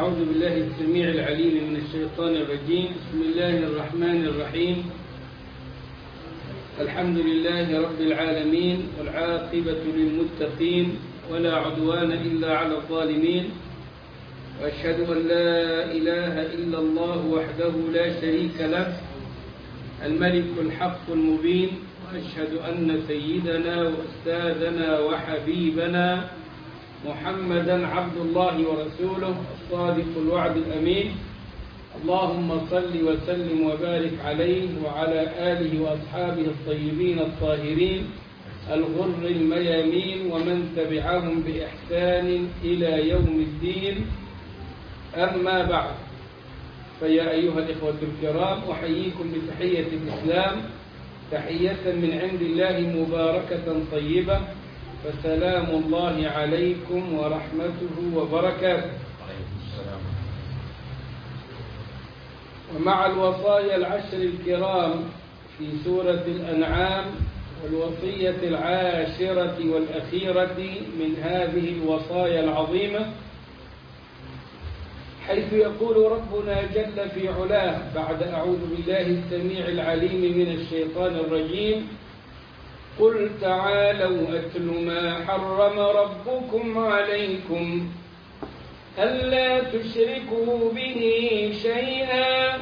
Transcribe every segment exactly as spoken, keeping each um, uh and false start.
أعوذ بالله السميع العليم من الشيطان الرجيم. بسم الله الرحمن الرحيم. الحمد لله رب العالمين، والعاقبة للمتقين، ولا عدوان إلا على الظالمين، وأشهد أن لا إله إلا الله وحده لا شريك له الملك الحق المبين، وأشهد أن سيدنا وأستاذنا وحبيبنا محمدا عبد الله ورسوله الصادق الوعد الأمين. اللهم صل وسلم وبارك عليه وعلى آله وأصحابه الطيبين الطاهرين الغر الميامين، ومن تبعهم بإحسان إلى يوم الدين. أما بعد، فيا أيها الإخوة الكرام، أحييكم بتحية الإسلام، تحية من عند الله مباركة طيبة، فسلام الله عليكم ورحمته وبركاته. ومع الوصايا العشر الكرام في سورة الأنعام، والوصية العاشرة والأخيرة من هذه الوصايا العظيمة، حيث يقول ربنا جل في علاه بعد أعوذ بالله السميع العليم من الشيطان الرجيم: قل تعالوا أتل ما حرم ربكم عليكم ألا تشركوا به شيئا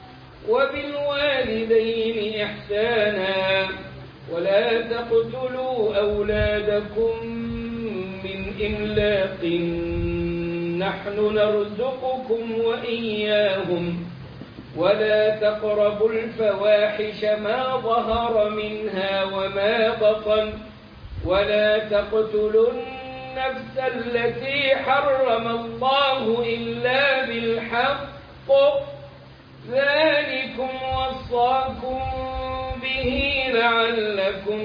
وبالوالدين إحسانا ولا تقتلوا أولادكم من إملاق نحن نرزقكم وإياهم ولا تقربوا الفواحش ما ظهر منها وما بطن ولا تقتلوا النفس التي حرم الله إلا بالحق ذلكم وصاكم به لعلكم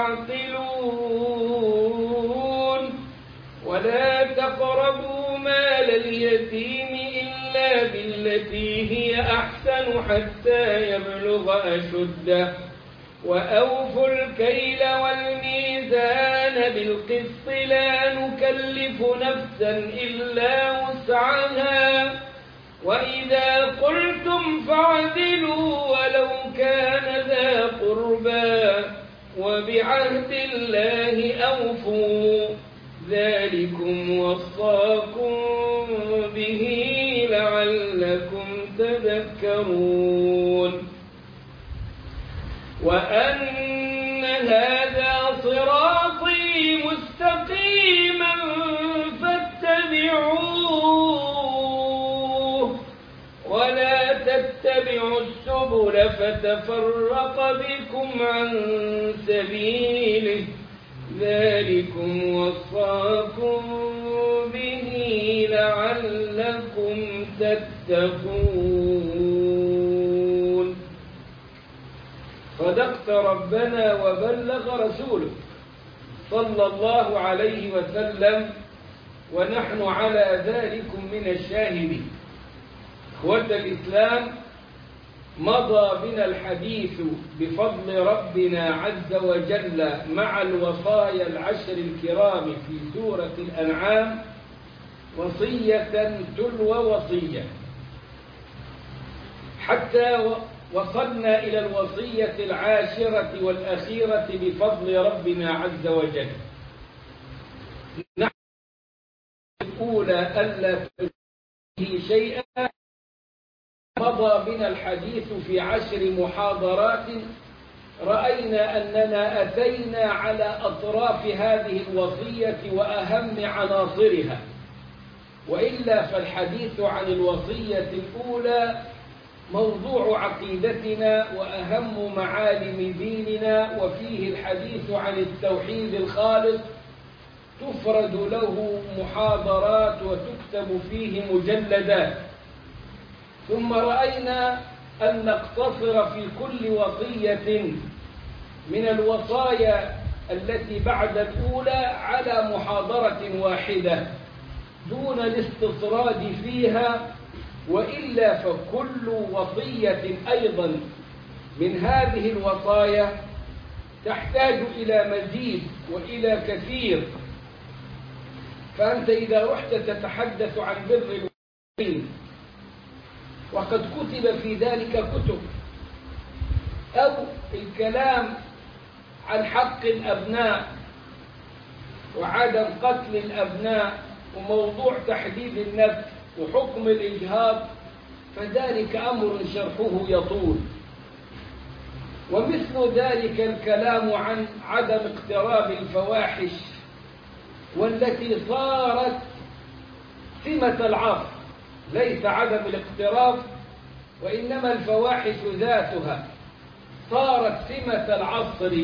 تعقلون. ولا تقربوا مال اليتيم إلا بالتي هي أحسن حتى يبلغ أشده وأوفوا الكيل والميزان بالقسط لا نكلف نفسا إلا وسعها وإذا قلتم فاعدلوا ولو كان ذا قربى وبعهد الله أوفوا ذلكم وصاكم به لعلكم تذكرون. وأن هذا صراطي مستقيما فاتبعوه ولا تتبعوا السبل فتفرق بكم عن سبيله ذلكم وصاكم به لعلكم تتقون. صدقت ربنا وبلغ رسوله صلى الله عليه وسلم، ونحن على ذلكم من الشاهدين. إخوة الإسلام، مضى بنا الحديث بفضل ربنا عز وجل مع الوصايا العشر الكرام في سورة الأنعام وصية تلو وصية، حتى وصلنا إلى الوصية العاشرة والأخيرة بفضل ربنا عز وجل. نحن الأولى ألا تشركوا به شيئا. مضى بنا الحديث في عشر محاضرات، رأينا أننا أتينا على أطراف هذه الوصية وأهم عناصرها، وإلا فالحديث عن الوصية الأولى موضوع عقيدتنا وأهم معالم ديننا، وفيه الحديث عن التوحيد الخالص تفرد له محاضرات وتكتب فيه مجلدات. ثم رأينا أن نقتصر في كل وصية من الوصايا التي بعد الأولى على محاضرة واحدة دون الاستطراد فيها، وإلا فكل وصية أيضا من هذه الوصايا تحتاج إلى مزيد وإلى كثير. فأنت إذا رحت تتحدث عن بر وقد كتب في ذلك كتب، أو الكلام عن حق الأبناء وعدم قتل الأبناء وموضوع تحديد النفس وحكم الإجهاض، فذلك أمر شرحه يطول. ومثل ذلك الكلام عن عدم اقتراب الفواحش، والتي صارت سمة العصر، ليس عدم الاقتراب وإنما الفواحش ذاتها صارت سمة العصر،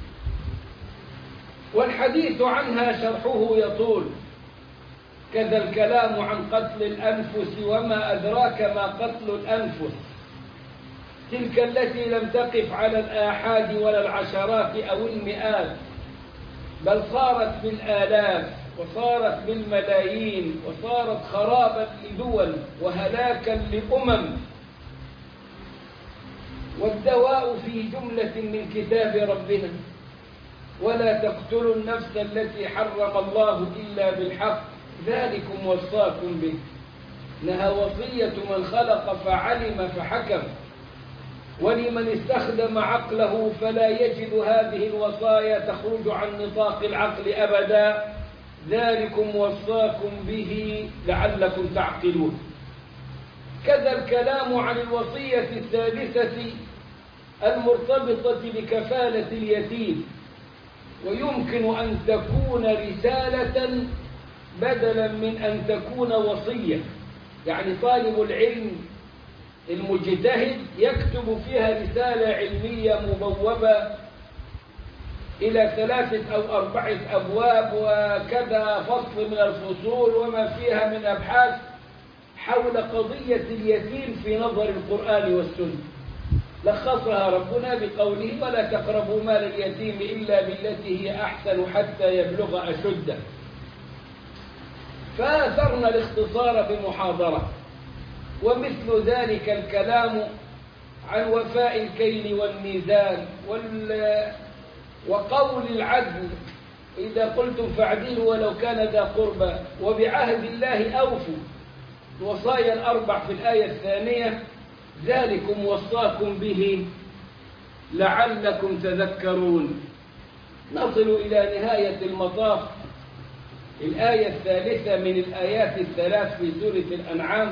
والحديث عنها شرحه يطول. كذا الكلام عن قتل الأنفس، وما أدراك ما قتل الأنفس، تلك التي لم تقف على الآحاد ولا العشرات أو المئات، بل صارت بالآلاف وصارت بالملايين، وصارت خرابا لدول وهلاكا لأمم. والدواء في جملة من كتاب ربنا: ولا تقتلوا النفس التي حرم الله إلا بالحق ذلكم وصاكم به. إنها وصية من خلق فعلم فحكم، ولمن استخدم عقله فلا يجد هذه الوصايا تخرج عن نطاق العقل أبدا. ذلكم وصاكم به لعلكم تعقلون. كذا الكلام عن الوصية الثالثة المرتبطة بكفالة اليتيم، ويمكن أن تكون رسالة بدلا من أن تكون وصية. يعني طالب العلم المجتهد يكتب فيها رسالة علمية مبوبة إلى ثلاثة أو أربعة أبواب وكذا فصل من الفصول وما فيها من أبحاث حول قضية اليتيم في نظر القرآن والسنة. لخصها ربنا بقوله: ولا تقربوا مال اليتيم إلا بالتي هي أحسن حتى يبلغ أشده. فآثرنا الاختصار بمحاضرة. ومثل ذلك الكلام عن وفاء الكيل والميزان وقول العدل: إذا قلتم فاعدلوا ولو كان ذا قربى، وبعهد الله أوفوا. الوصايا الأربع في الآية الثانية: ذلكم وصاكم به لعلكم تذكرون. نصل إلى نهاية المطاف، الآية الثالثة من الآيات الثلاث في سورة الأنعام.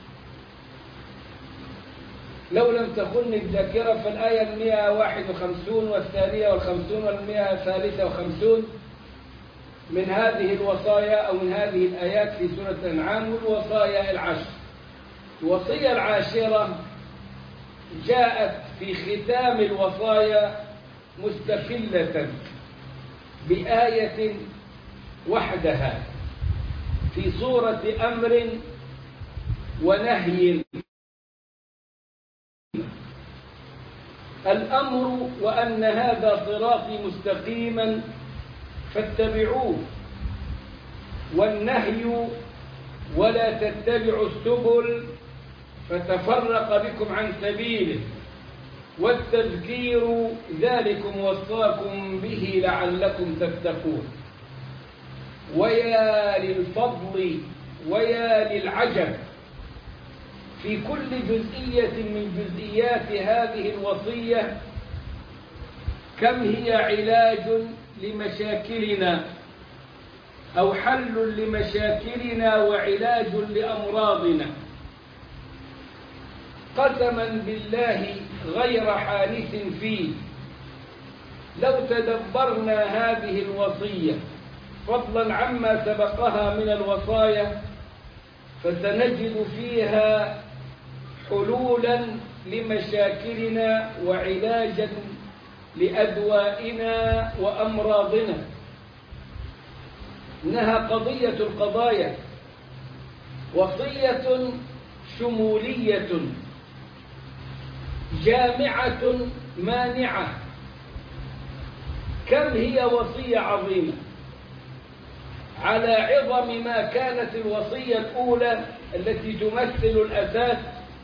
لو لم تخن الذاكرة فالآية المئة واحد وخمسون والثانية والخمسون والمئة الثالثة وخمسون من هذه الوصايا أو من هذه الآيات في سورة الأنعام، والوصايا العشر. الوصية العاشرة جاءت في ختام الوصايا مستقلة بآية وحدها في سورة أمر ونهي. الأمر: وأن هذا صراطي مستقيما فاتبعوه. والنهي: ولا تتبعوا السبل فتفرق بكم عن سبيله. والتذكير: ذلكم وصاكم به لعلكم تتقون. ويا للفضل ويا للعجب في كل جزئية من جزئيات هذه الوصية كم هي علاج لمشاكلنا أو حل لمشاكلنا وعلاج لأمراضنا. قسما بالله غير حانث فيه، لو تدبرنا هذه الوصية فضلا عما سبقها من الوصايا فسنجد فيها حلولا لمشاكلنا وعلاجا لأدوائنا وأمراضنا. إنها قضية القضايا، وصية شمولية جامعة مانعة. كم هي وصية عظيمة، على عظم ما كانت الوصية الأولى التي تمثل الأساس،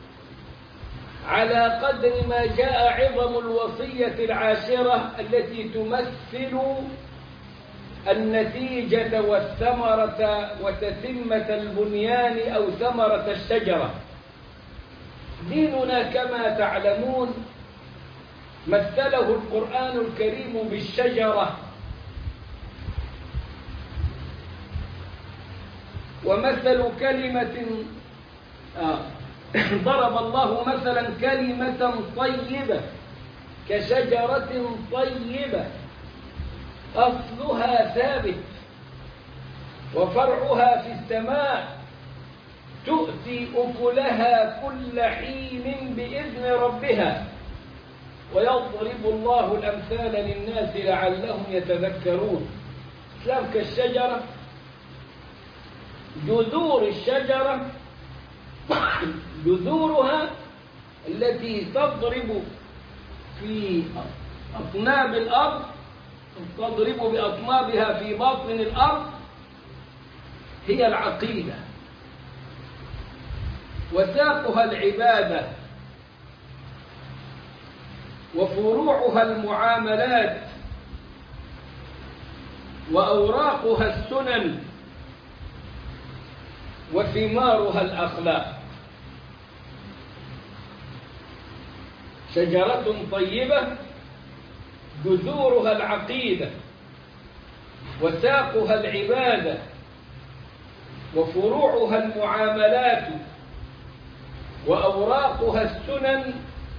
على قدر ما جاء عظم الوصية العاشرة التي تمثل النتيجة والثمرة وتتمة البنيان أو ثمرة الشجرة. ديننا كما تعلمون مثله القرآن الكريم بالشجرة، ومثل كلمة آه ضرب الله مثلا كلمة طيبة كشجرة طيبة أصلها ثابت وفرعها في السماء تؤتي أكلها كل حين بإذن ربها ويضرب الله الأمثال للناس لعلهم يتذكرون. الإسلام كالشجرة، جذور الشجرة جذورها التي تضرب في أطناب الأرض، تضرب بأطنابها في باطن الأرض، هي العقيدة، وساقها العبادة، وفروعها المعاملات، وأوراقها السنن، وثمارها الأخلاق. شجرة طيبة جذورها العقيدة، وساقها العبادة، وفروعها المعاملات، وأوراقها السنن،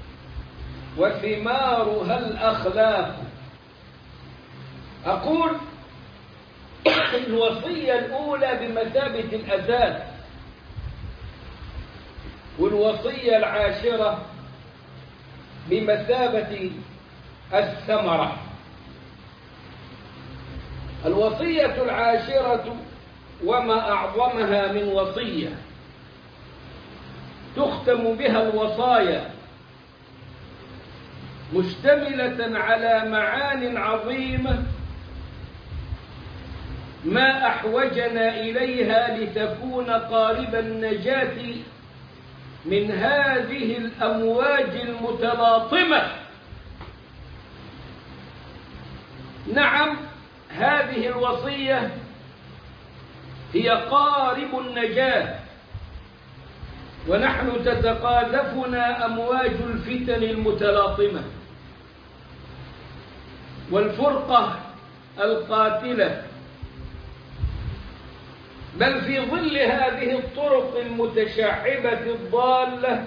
وثمارها الأخلاق. أقول الوصية الأولى بمثابة الأساس، والوصية العاشرة بمثابة الثمرة. الوصية العاشرة وما أعظمها من وصية تختم بها الوصايا، مشتملة على معان عظيمة ما أحوجنا إليها لتكون قارب النجاة من هذه الأمواج المتلاطمة. نعم، هذه الوصية هي قارب النجاة، ونحن تتقاذفنا أمواج الفتن المتلاطمة والفرقة القاتلة، بل في ظل هذه الطرق المتشعبة الضالة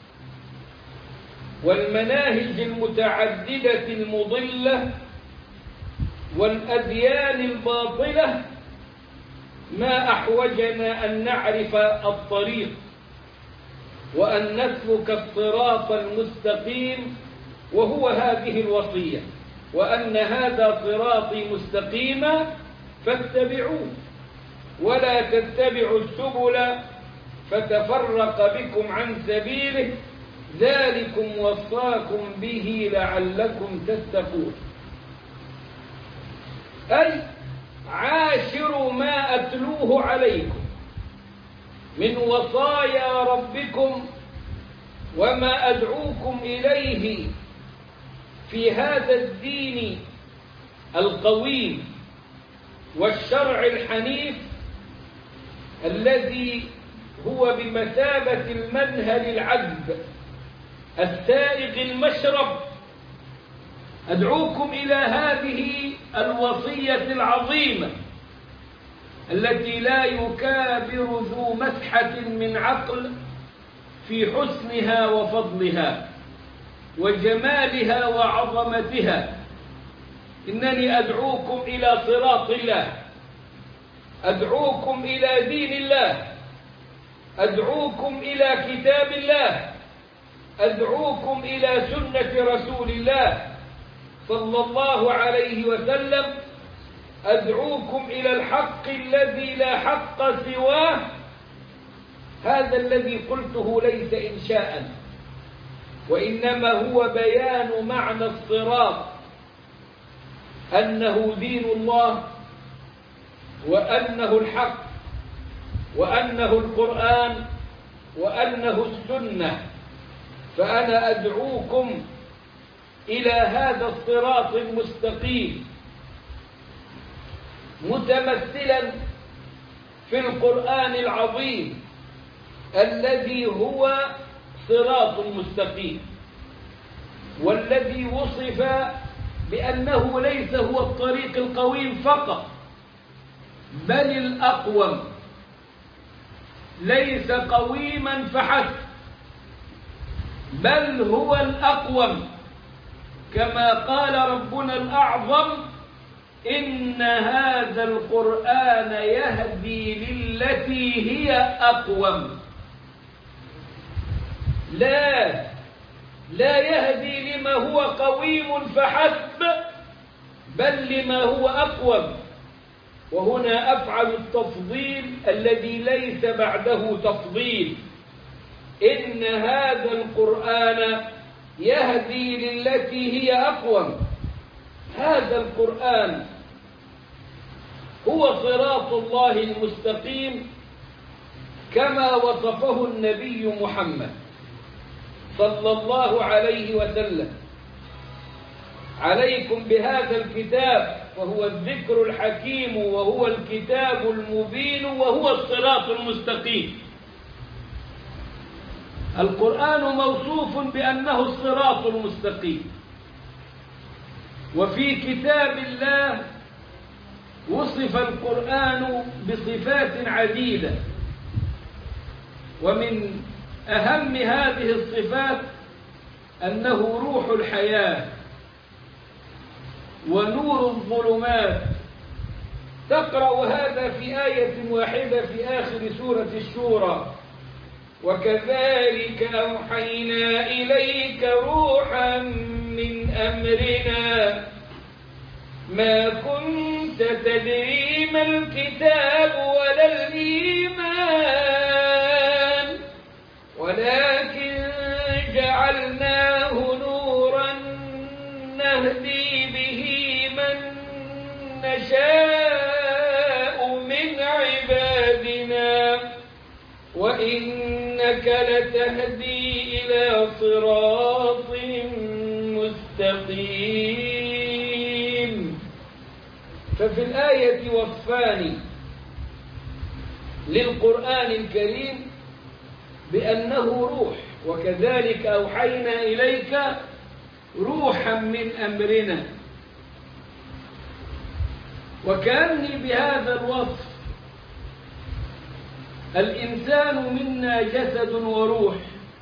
والمناهج المتعددة المضلة والأديان الباطلة ما أحوجنا أن نعرف الطريق وأن نسلك الصراط المستقيم، وهو هذه الوصية: وأن هذا صراطي مستقيما فاتبعوه ولا تتبعوا السبل فتفرق بكم عن سبيله ذلكم وصاكم به لعلكم تتقون. أي عاشروا ما أتلوه عليكم من وصايا ربكم وما أدعوكم إليه في هذا الدين القويم والشرع الحنيف الذي هو بمثابة المنهل العذب السائغ المشرب. أدعوكم إلى هذه الوصية العظيمة التي لا يكابر ذو مسحة من عقل في حسنها وفضلها وجمالها وعظمتها. إنني أدعوكم إلى صراط الله، أدعوكم إلى دين الله، أدعوكم إلى كتاب الله، أدعوكم إلى سنة رسول الله صلى الله عليه وسلم، أدعوكم إلى الحق الذي لا حق سواه. هذا الذي قلته ليس إنشاء، وإنما هو بيان معنى الصراط، أنه دين الله، وأنه الحق، وأنه القرآن، وأنه السنة. فأنا أدعوكم إلى هذا الصراط المستقيم. متمثلا في القرآن العظيم الذي هو صراط مستقيم، والذي وصف بأنه ليس هو الطريق القويم فقط بل الأقوم، ليس قويما فحسب بل هو الأقوم، كما قال ربنا الأعظم: إن هذا القرآن يهدي للتي هي أقوم. لا لا يهدي لما هو قويم فحسب بل لما هو أقوم. وهنا أفعل التفضيل الذي ليس بعده تفضيل. إن هذا القرآن يهدي للتي هي أقوم. هذا القرآن هو صراط الله المستقيم كما وصفه النبي محمد صلى الله عليه وسلم: عليكم بهذا الكتاب وهو الذكر الحكيم وهو الكتاب المبين وهو الصراط المستقيم. القرآن موصوف بأنه الصراط المستقيم، وفي كتاب الله وصف القرآن بصفات عديدة، ومن أهم هذه الصفات أنه روح الحياة ونور الظلمات. تقرأ هذا في آية واحدة في آخر سورة الشورى: وكذلك أوحينا إليك روحا من أمرنا ما كنت تدري ما الكتاب ولا الإيمان ولكن جعلناه نورا نهدي به من نشاء من عبادنا وإنك لتهدي إلى صراط مستقيم. ففي الآية وصفان للقرآن الكريم بأنه روح: وكذلك أوحينا إليك روحا من أمرنا. وكأني بهذا الوصف الإنسان منا جسد وروح،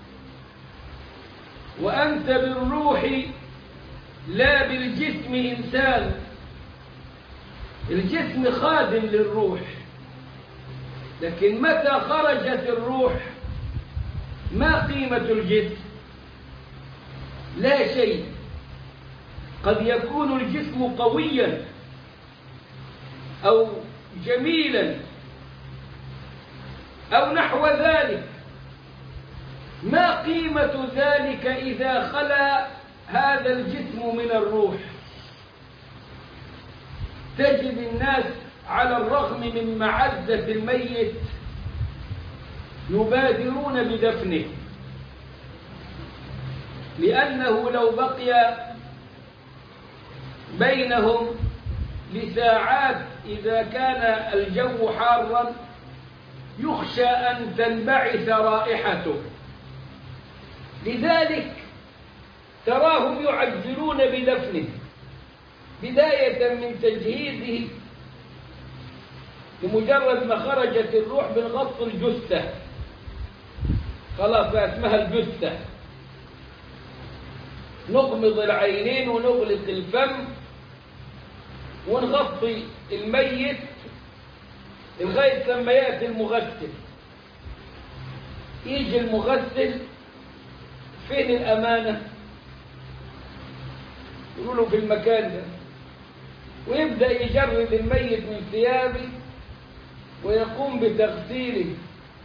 وأنت بالروح لا بالجسم إنسان. الجسم خادم للروح، لكن متى خرجت الروح ما قيمة الجسم؟ لا شيء. قد يكون الجسم قويا أو جميلا أو نحو ذلك، ما قيمة ذلك إذا خلا هذا الجسم من الروح؟ تجد الناس على الرغم من معزة الميت يبادرون بدفنه، لأنه لو بقي بينهم لساعات إذا كان الجو حارا يخشى أن تنبعث رائحته. لذلك تراهم يعجلون بدفنه، بداية من تجهيزه. بمجرد ما خرجت الروح بنغطي الجثة، خلاص اسمها الجثة، نغمض العينين ونغلق الفم ونغطي الميت لغاية لما يأتي المغسل. يجي المغسل، فين الأمانة؟ يقولوا في المكان ده، ويبدأ يجرد الميت من ثيابه ويقوم بتغسيله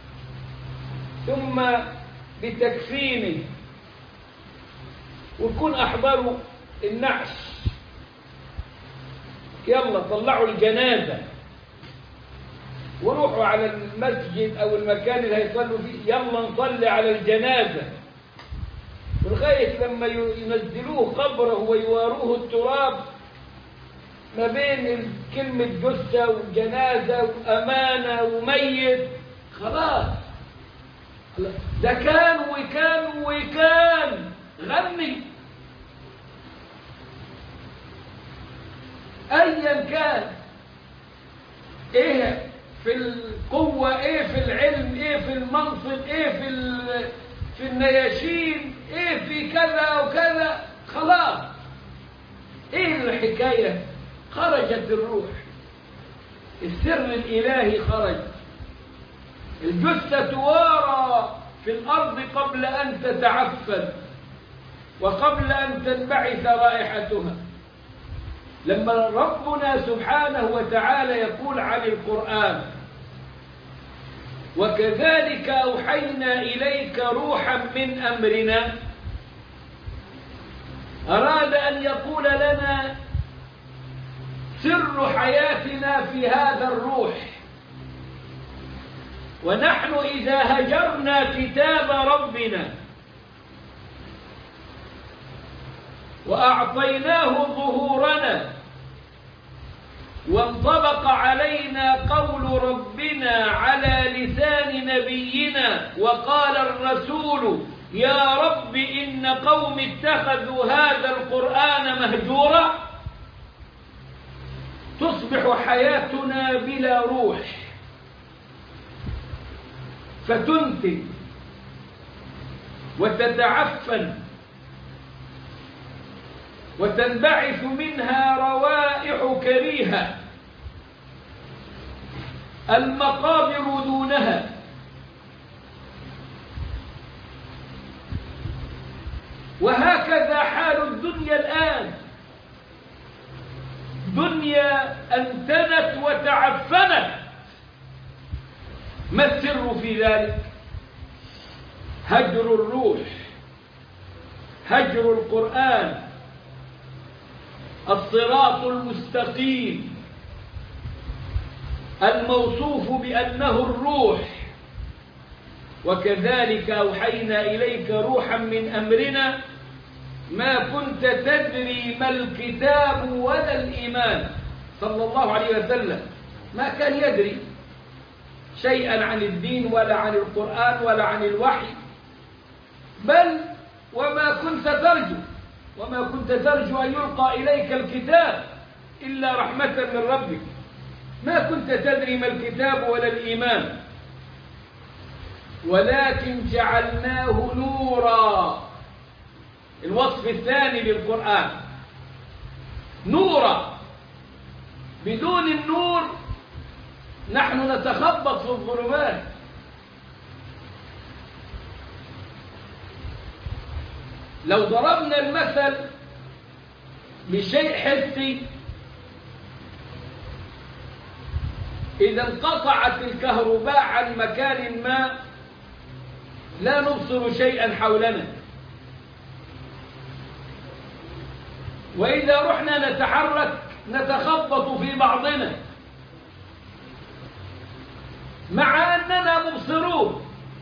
ثم بتكفينه، ويكون أحضروا النعش. يلا طلعوا الجنازة وروحوا على المسجد أو المكان اللي هيصلوا فيه، يلا نصلي على الجنازة، لغاية لما ينزلوه قبره ويواروه التراب ما بين كلمة جثة وجنازة وأمانة وميت، خلاص ده كان وكان وكان غني أيا كان، إيه في القوة، إيه في العلم، إيه في المنصب، إيه في في النياشين، إيه في كذا وكذا، خلاص إيه الحكاية؟ خرجت الروح، السر الإلهي خرج، الجثة توارى في الأرض قبل أن تتعفن وقبل أن تنبعث رائحتها. لما ربنا سبحانه وتعالى يقول عن القرآن: وكذلك أوحينا إليك روحا من أمرنا، أراد أن يقول لنا سر حياتنا في هذا الروح. ونحن إذا هجرنا كتاب ربنا وأعطيناه ظهورنا وانطبق علينا قول ربنا على لسان نبينا وقال الرسول: يا رب إن قوم اتخذوا هذا القرآن مهجورا، تصبح حياتنا بلا روح، فتنتج وتتعفن وتنبعث منها روائح كريهة، المقابر دونها. وهكذا حال الدنيا الآن، دنيا أنتنت وتعفنت. ما السر في ذلك؟ هجر الروح، هجر القرآن، الصراط المستقيم الموصوف بأنه الروح. وكذلك أوحينا إليك روحا من أمرنا ما كنت تدري ما الكتاب ولا الإيمان. صلى الله عليه وسلم ما كان يدري شيئا عن الدين ولا عن القرآن ولا عن الوحي، بل وما كنت ترجو وما كنت ترجو أن يلقى إليك الكتاب إلا رحمة من ربك. ما كنت تدري ما الكتاب ولا الإيمان، ولكن جعلناه نورا. الوصف الثاني للقرآن نورا. بدون النور نحن نتخبط في الظلمات. لو ضربنا المثل بشيء حسي، إذا انقطعت الكهرباء عن مكان ما لا نبصر شيئا حولنا، وإذا رحنا نتحرك نتخبط في بعضنا مع أننا مبصرون،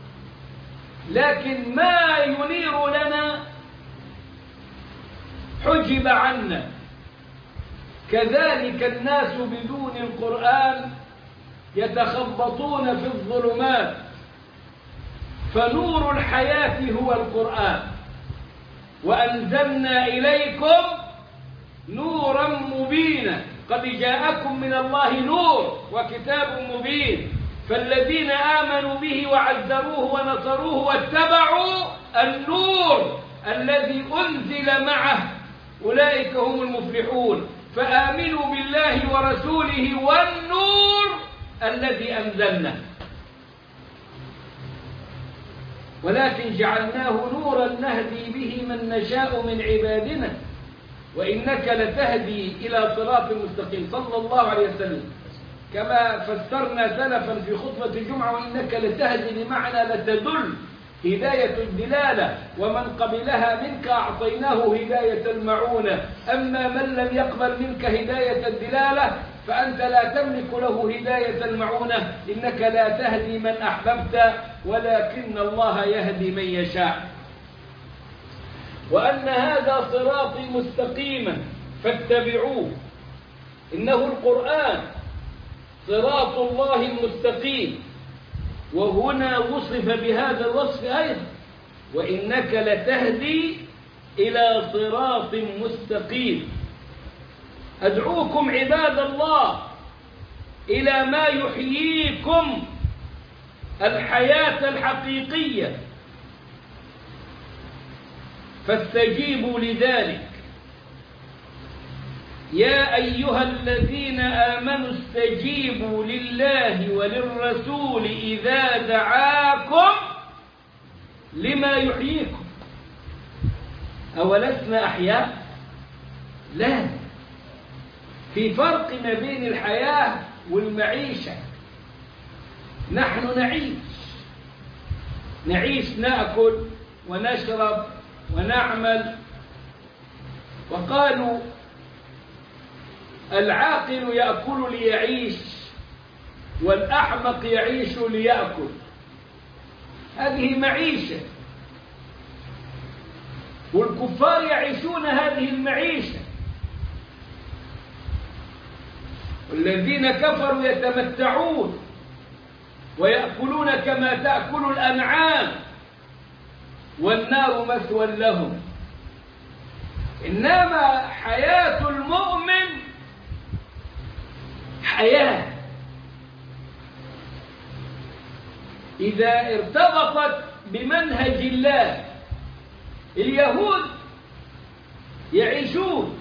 لكن ما ينير لنا حجب عنا. كذلك الناس بدون القرآن يتخبطون في الظلمات، فنور الحياة هو القرآن. وأنزلنا إليكم نورا مبينا، قد جاءكم من الله نور وكتاب مبين، فالذين آمنوا به وعزروه ونصروه واتبعوا النور الذي أنزل معه أولئك هم المفلحون. فآمنوا بالله ورسوله والنور الذي أنزلنا، ولكن جعلناه نورا نهدي به من نشاء من عبادنا وإنك لتهدي إلى صراط مستقيم. صلى الله عليه وسلم كما فسرنا سلفا في خطبة الجمعة: وإنك لتهدي بمعنى لتدل، هداية الدلالة، ومن قبلها منك أعطيناه هداية المعونة. أما من لم يقبل منك هداية الدلالة فأنت لا تملك له هداية المعونة. إنك لا تهدي من أحببت ولكن الله يهدي من يشاء. وأن هذا صراطي مستقيما فاتبعوه إنه القرآن صراط الله المستقيم، وهنا وصف بهذا الوصف أيضا: وإنك لتهدي إلى صراط مستقيم. أدعوكم عباد الله إلى ما يحييكم الحياة الحقيقية، فاستجيبوا لذلك. يا أيها الذين آمنوا استجيبوا لله وللرسول إذا دعاكم لما يحييكم. أولسنا أحياء؟ لا، في فرق ما بين الحياة والمعيشة. نحن نعيش نعيش نأكل ونشرب ونعمل. وقالوا العاقل يأكل ليعيش والأحمق يعيش ليأكل. هذه معيشة، والكفار يعيشون هذه المعيشة، والذين كفروا يتمتعون ويأكلون كما تأكل الأنعام والنار مثوى لهم. إنما حياة المؤمن حياة إذا ارتبطت بمنهج الله. اليهود يعيشون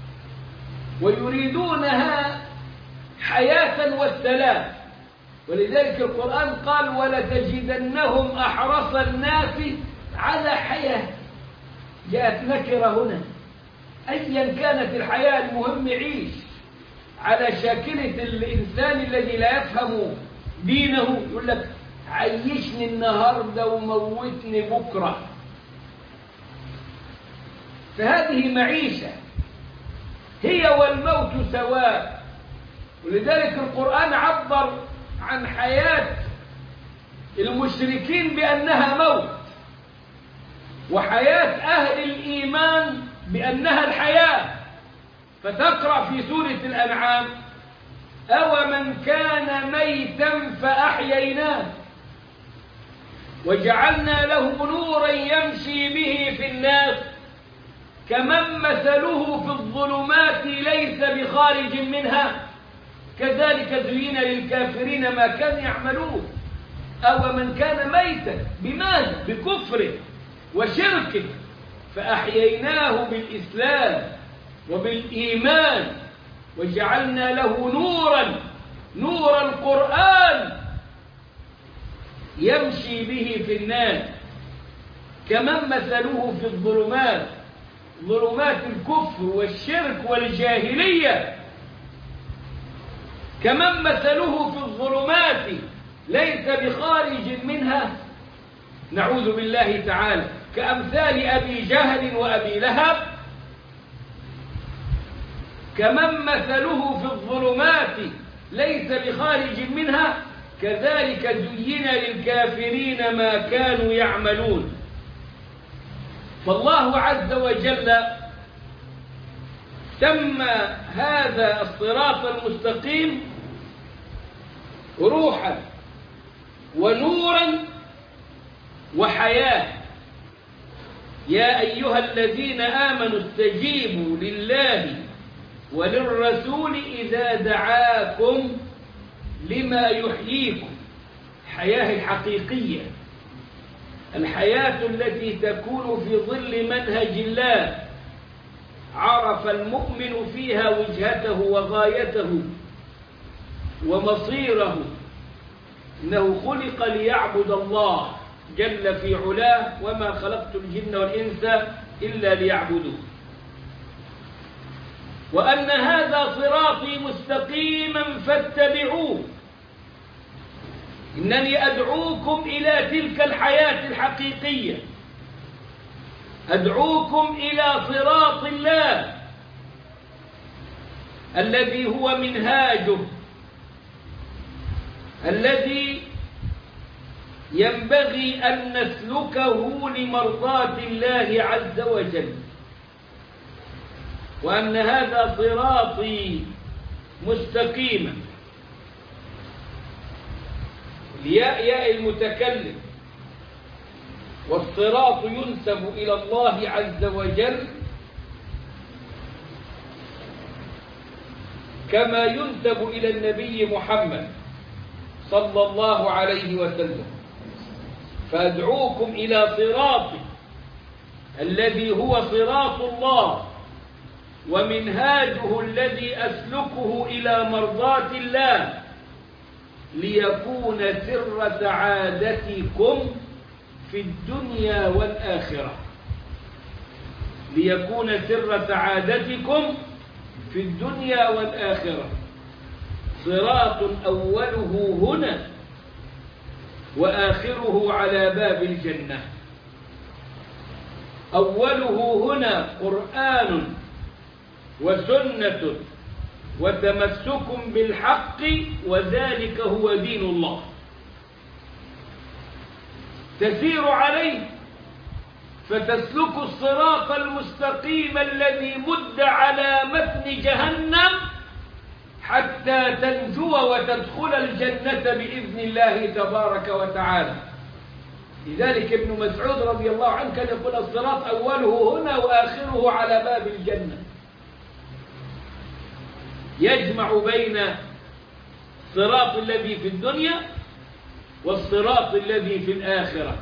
ويريدونها حياة والسلام، ولذلك القرآن قال: ولتجدنهم أحرص الناس على حياة. جاءت نكرة هنا، أيا كانت الحياة المهم يعيش على شاكلة الإنسان الذي لا يفهم دينه. يقول لك عيشني النهاردة وموتني بكرة. فهذه معيشة هي والموت سواء. ولذلك القرآن عبر عن حياة المشركين بأنها موت، وحياة أهل الإيمان بأنها الحياة. فتقرأ في سورة الأنعام: أو من كان ميتا فأحييناه وجعلنا له نورا يمشي به في الناس كمن مثله في الظلمات ليس بخارج منها كذلك زين للكافرين ما كانوا يعملون. أو من كان ميتا بماذا؟ بكفره وشركه، فأحييناه بالإسلام وبالإيمان وجعلنا له نورا، نور القرآن يمشي به في الناس كمن مثله في الظلمات، ظلمات الكفر والشرك والجاهلية، كمن مثله في الظلمات ليس بخارج منها. نعوذ بالله تعالى، كأمثال أبي جهل وأبي لهب، كمن مثله في الظلمات ليس بخارج منها كذلك زين للكافرين ما كانوا يعملون. فالله عز وجل سمى هذا الصراط المستقيم روحا ونورا وحياة. يا أيها الذين آمنوا استجيبوا لله وللرسول إذا دعاكم لما يحييكم. الحياة الحقيقية، الحياة التي تكون في ظل منهج الله، عرف المؤمن فيها وجهته وغايته ومصيره. إنه خلق ليعبد الله جل في علاه: وما خلقت الجن والإنس إلا ليعبدون. وأن هذا صراطي مستقيما فاتبعوه. إنني أدعوكم إلى تلك الحياة الحقيقية، أدعوكم إلى صراط الله الذي هو منهاجه، الذي ينبغي أن نسلكه لمرضاة الله عز وجل. وأن هذا صراطي مستقيما. الياء ياء المتكلم، والصراط ينسب إلى الله عز وجل كما ينسب إلى النبي محمد صلى الله عليه وسلم. فأدعوكم إلى صراط الذي هو صراط الله ومنهاجه الذي أسلكه إلى مرضاة الله ليكون سر سعادتكم في الدنيا والآخرة. ليكون سر سعادتكم في الدنيا والآخرة. صراط أوله هنا وآخره على باب الجنة. أوله هنا قرآن وسنة وتمسك بالحق، وذلك هو دين الله. تسير عليه فتسلك الصراط المستقيم الذي مد على متن جهنم حتى تنجو وتدخل الجنة بإذن الله تبارك وتعالى. لذلك ابن مسعود رضي الله عنه كان يقول الصراط أوله هنا وآخره على باب الجنة، يجمع بين الصراط الذي في الدنيا والصراط الذي في الآخرة.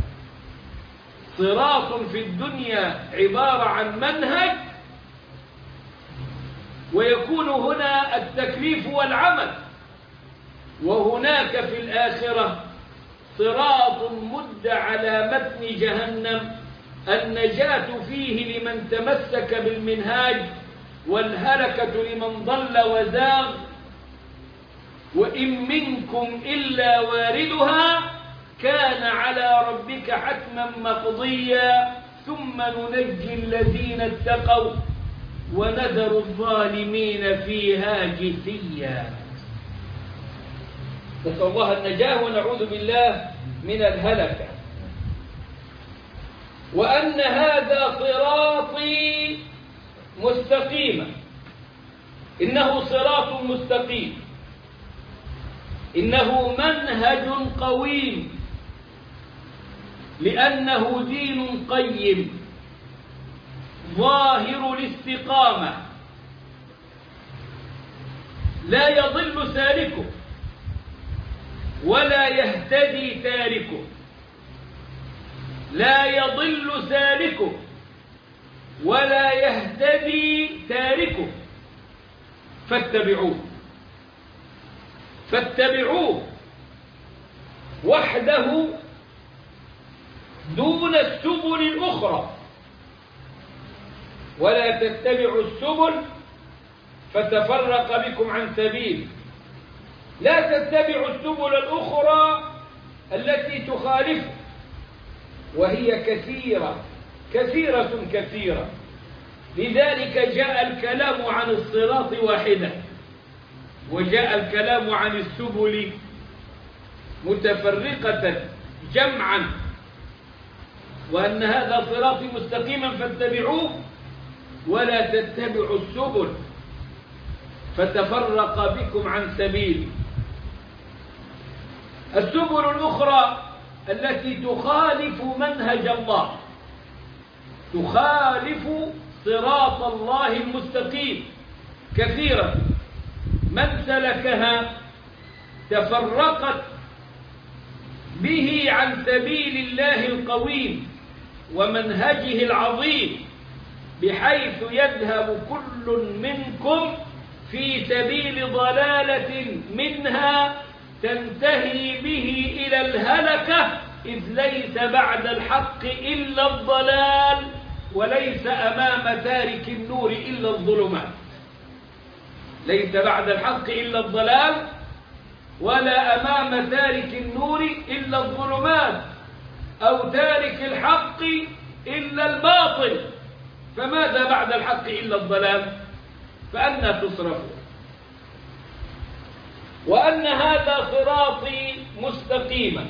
صراط في الدنيا عبارة عن منهج، ويكون هنا التكليف والعمل، وهناك في الآخرة صراط مد على متن جهنم النجاة فيه لمن تمسك بالمنهاج، والهلكة لمن ضل وزاغ. وإن منكم إلا واردها كان على ربك حتما مقضيا ثم ننجي الذين اتقوا ونذر الظالمين فيها جثيا. نسأل الله النجاة ونعوذ بالله من الهلكة. وأن هذا صراطي مستقيما، إنه صراط مستقيم، إنه منهج قويم، لأنه دين قيم ظاهر الاستقامة، لا يضل سالكه ولا يهتدي تاركه. لا يضل سالكه ولا يهتدي تاركه، فاتبعوه فاتبعوه وحده دون السبل الأخرى، ولا تتبعوا السبل فتفرق بكم عن سبيل. لا تتبعوا السبل الأخرى التي تخالفه، وهي كثيرة كثيرة كثيرة. لذلك جاء الكلام عن الصراط واحدة، وجاء الكلام عن السبل متفرقة جمعا. وأن هذا صراطي مستقيما فاتبعوه ولا تتبعوا السبل فتفرق بكم عن سبيل. السبل الأخرى التي تخالف منهج الله، تخالف صراط الله المستقيم كثيرا، من سلكها تفرقت به عن سبيل الله القويم ومنهجه العظيم، بحيث يذهب كل منكم في سبيل ضلالة منها تنتهي به إلى الهلكة، إذ ليس بعد الحق إلا الضلال، وليس أمام تارك النور إلا الظلمات. ليس بعد الحق إلا الضلال، ولا أمام تارك النور إلا الظلمات، أو تارك الحق إلا الباطل. فماذا بعد الحق إلا الضلال؟ فأنى تصرفون. وأن هذا صراطي مستقيما.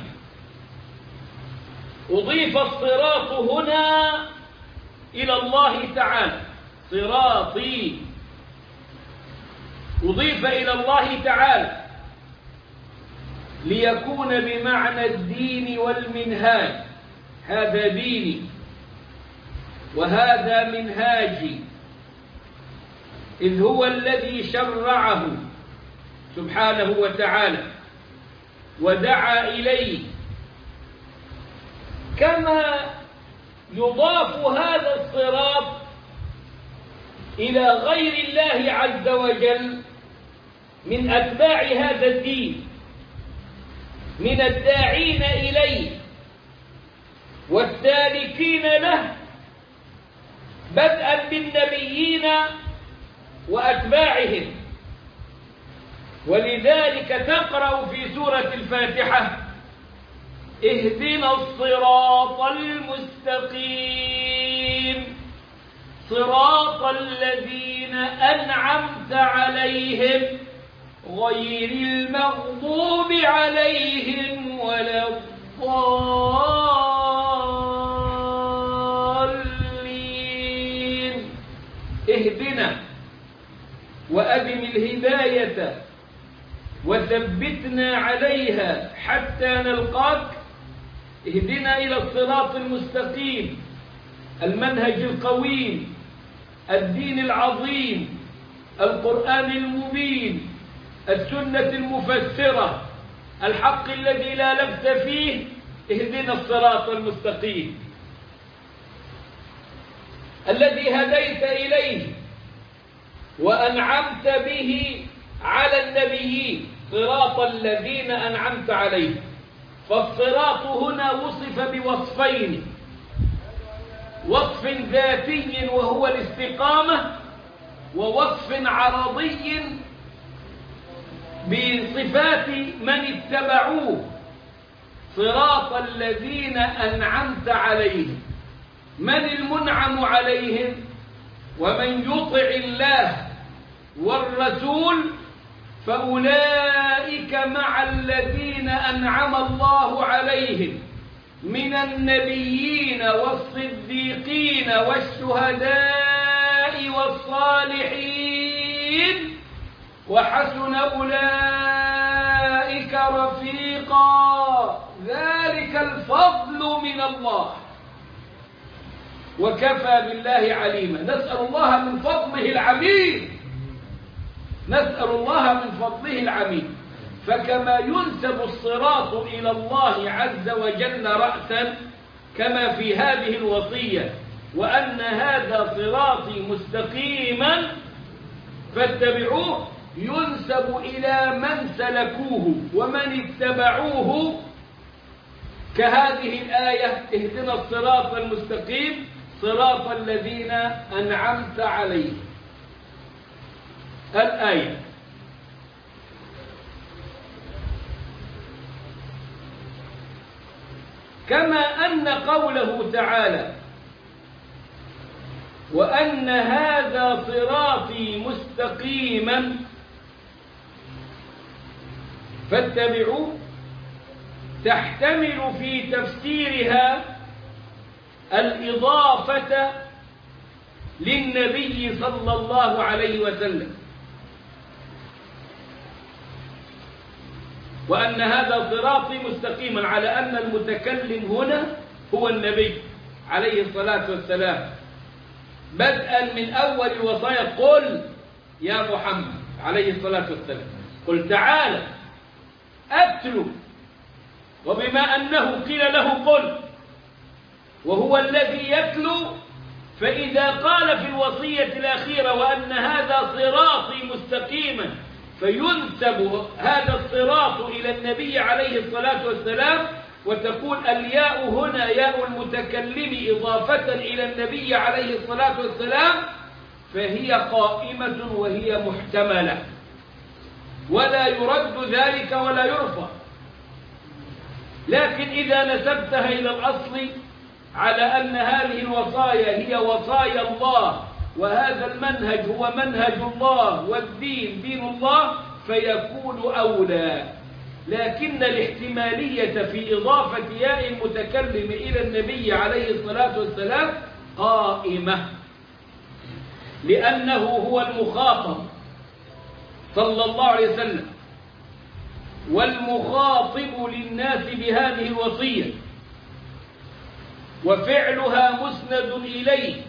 أضيف الصراط هنا إلى الله تعالى، صراطي، أضيف إلى الله تعالى ليكون بمعنى الدين والمنهاج. هذا ديني وهذا منهاجي، إذ هو الذي شرعه سبحانه وتعالى ودعا إليه. كما يضاف هذا الصراط إلى غير الله عز وجل من أتباع هذا الدين، من الداعين إليه والسالكين له، بدءا بالنبيين وأتباعهم. ولذلك تقرأ في سورة الفاتحة: اهدنا الصراط المستقيم صراط الذين أنعمت عليهم غير المغضوب عليهم ولا الضالين. اهدنا وأدم الهداية وثبتنا عليها حتى نلقاك. اهدنا إلى الصراط المستقيم، المنهج القويم، الدين العظيم، القرآن المبين، السنة المفسرة، الحق الذي لا لبس فيه. اهدنا الصراط المستقيم الذي هديت إليه وأنعمت به على النبيين، صراط الذين أنعمت عليهم. فالصراط هنا وصف بوصفين: وصف ذاتي وهو الاستقامة، ووصف عرضي بصفات من اتبعوه. صراط الذين أنعمت عليهم، من المنعم عليهم؟ ومن يطع الله والرسول فأولئك مع الذين أنعم الله عليهم من النبيين والصديقين والشهداء والصالحين وحسن أولئك رفيقا. ذلك الفضل من الله وكفى بالله عليما. نسأل الله من فضله العميم، نسأل الله من فضله العميم. فكما ينسب الصراط إلى الله عز وجل رأسا كما في هذه الوصية: وأن هذا صراطي مستقيما فاتبعوه، ينسب إلى من سلكوه ومن اتبعوه، كهذه الآية: اهدنا الصراط المستقيم صراط الذين أنعمت عليهم. الآية. كما أن قوله تعالى: وأن هذا صراطي مستقيما فاتبعوه، تحتمل في تفسيرها الإضافة للنبي صلى الله عليه وسلم، وأن هذا صراطي مستقيما، على أن المتكلم هنا هو النبي عليه الصلاة والسلام، بدءا من أول الوصايا: قل يا محمد عليه الصلاة والسلام، قل تعالى أتلو. وبما أنه قيل له قل وهو الذي يتلو، فإذا قال في الوصية الأخيرة: وأن هذا صراطي مستقيما، فينسب هذا الصراط إلى النبي عليه الصلاة والسلام، وتكون الياء هنا ياء المتكلم إضافة إلى النبي عليه الصلاة والسلام، فهي قائمة وهي محتملة، ولا يرد ذلك ولا يرفض. لكن إذا نسبتها إلى الأصل على أن هذه الوصايا هي وصايا الله، وهذا المنهج هو منهج الله، والدين دين الله، فيكون أولى. لكن الاحتمالية في إضافة ياء المتكلم إلى النبي عليه الصلاة والسلام قائمة، لأنه هو المخاطب، صلى الله عليه وسلم، والمخاطب للناس بهذه الوصية وفعلها مسند إليه،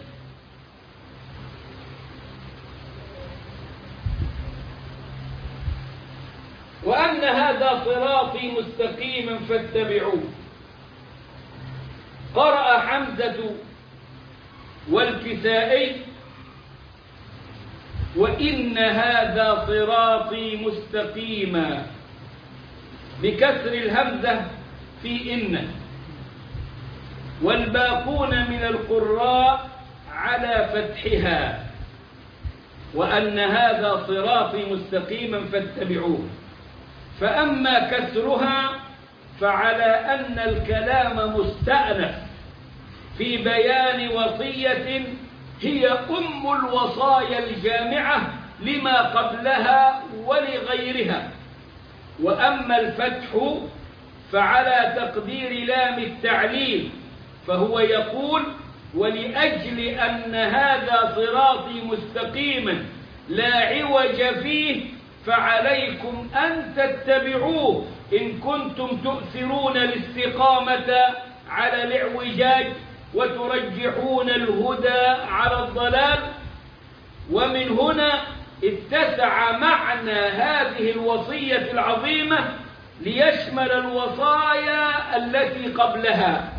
وأن هذا صراطي مستقيما فاتبعوه. قرأ حمزة والكسائي: وإن هذا صراطي مستقيما، بكسر الهمزة في إن، والباقون من القراء على فتحها، وأن هذا صراطي مستقيما فاتبعوه. فأما كسرها فعلى أن الكلام مستأنف في بيان وصية هي أم الوصايا الجامعة لما قبلها ولغيرها. وأما الفتح فعلى تقدير لام التعليل، فهو يقول: ولأجل أن هذا صراطي مستقيما لا عوج فيه فعليكم أن تتبعوه إن كنتم تؤثرون الاستقامة على الاعوجاج وترجحون الهدى على الضلال. ومن هنا اتسع معنى هذه الوصية العظيمة ليشمل الوصايا التي قبلها،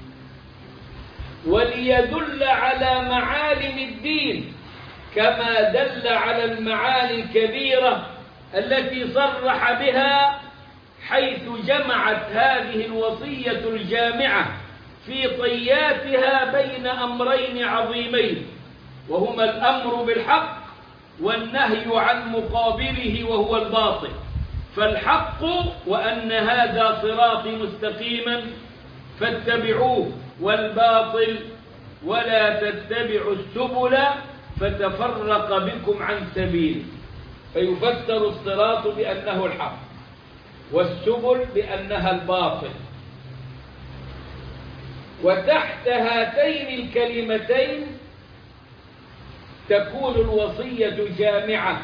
وليدل على معالم الدين كما دل على المعاني الكبيرة التي صرح بها، حيث جمعت هذه الوصية الجامعة في طياتها بين أمرين عظيمين، وهما الأمر بالحق والنهي عن مقابله وهو الباطل. فالحق وأن هذا صراطي مستقيما فاتبعوه، والباطل ولا تتبعوا السبل فتفرق بكم عن سبيله. فيفسر الصراط بأنه الحق، والسبل بأنها الباطل. وتحت هاتين الكلمتين تكون الوصية جامعة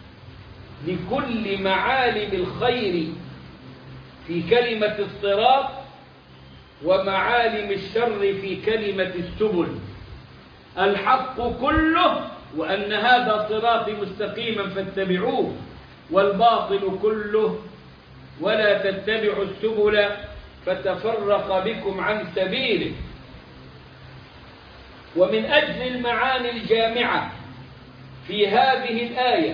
لكل معالم الخير في كلمة الصراط ومعالم الشر في كلمة السبل. الحق كله وأن هذا صراطي مستقيما فاتبعوه، والباطل كله ولا تتبعوا السبل فتفرق بكم عن سبيله. ومن أجل المعاني الجامعة في هذه الآية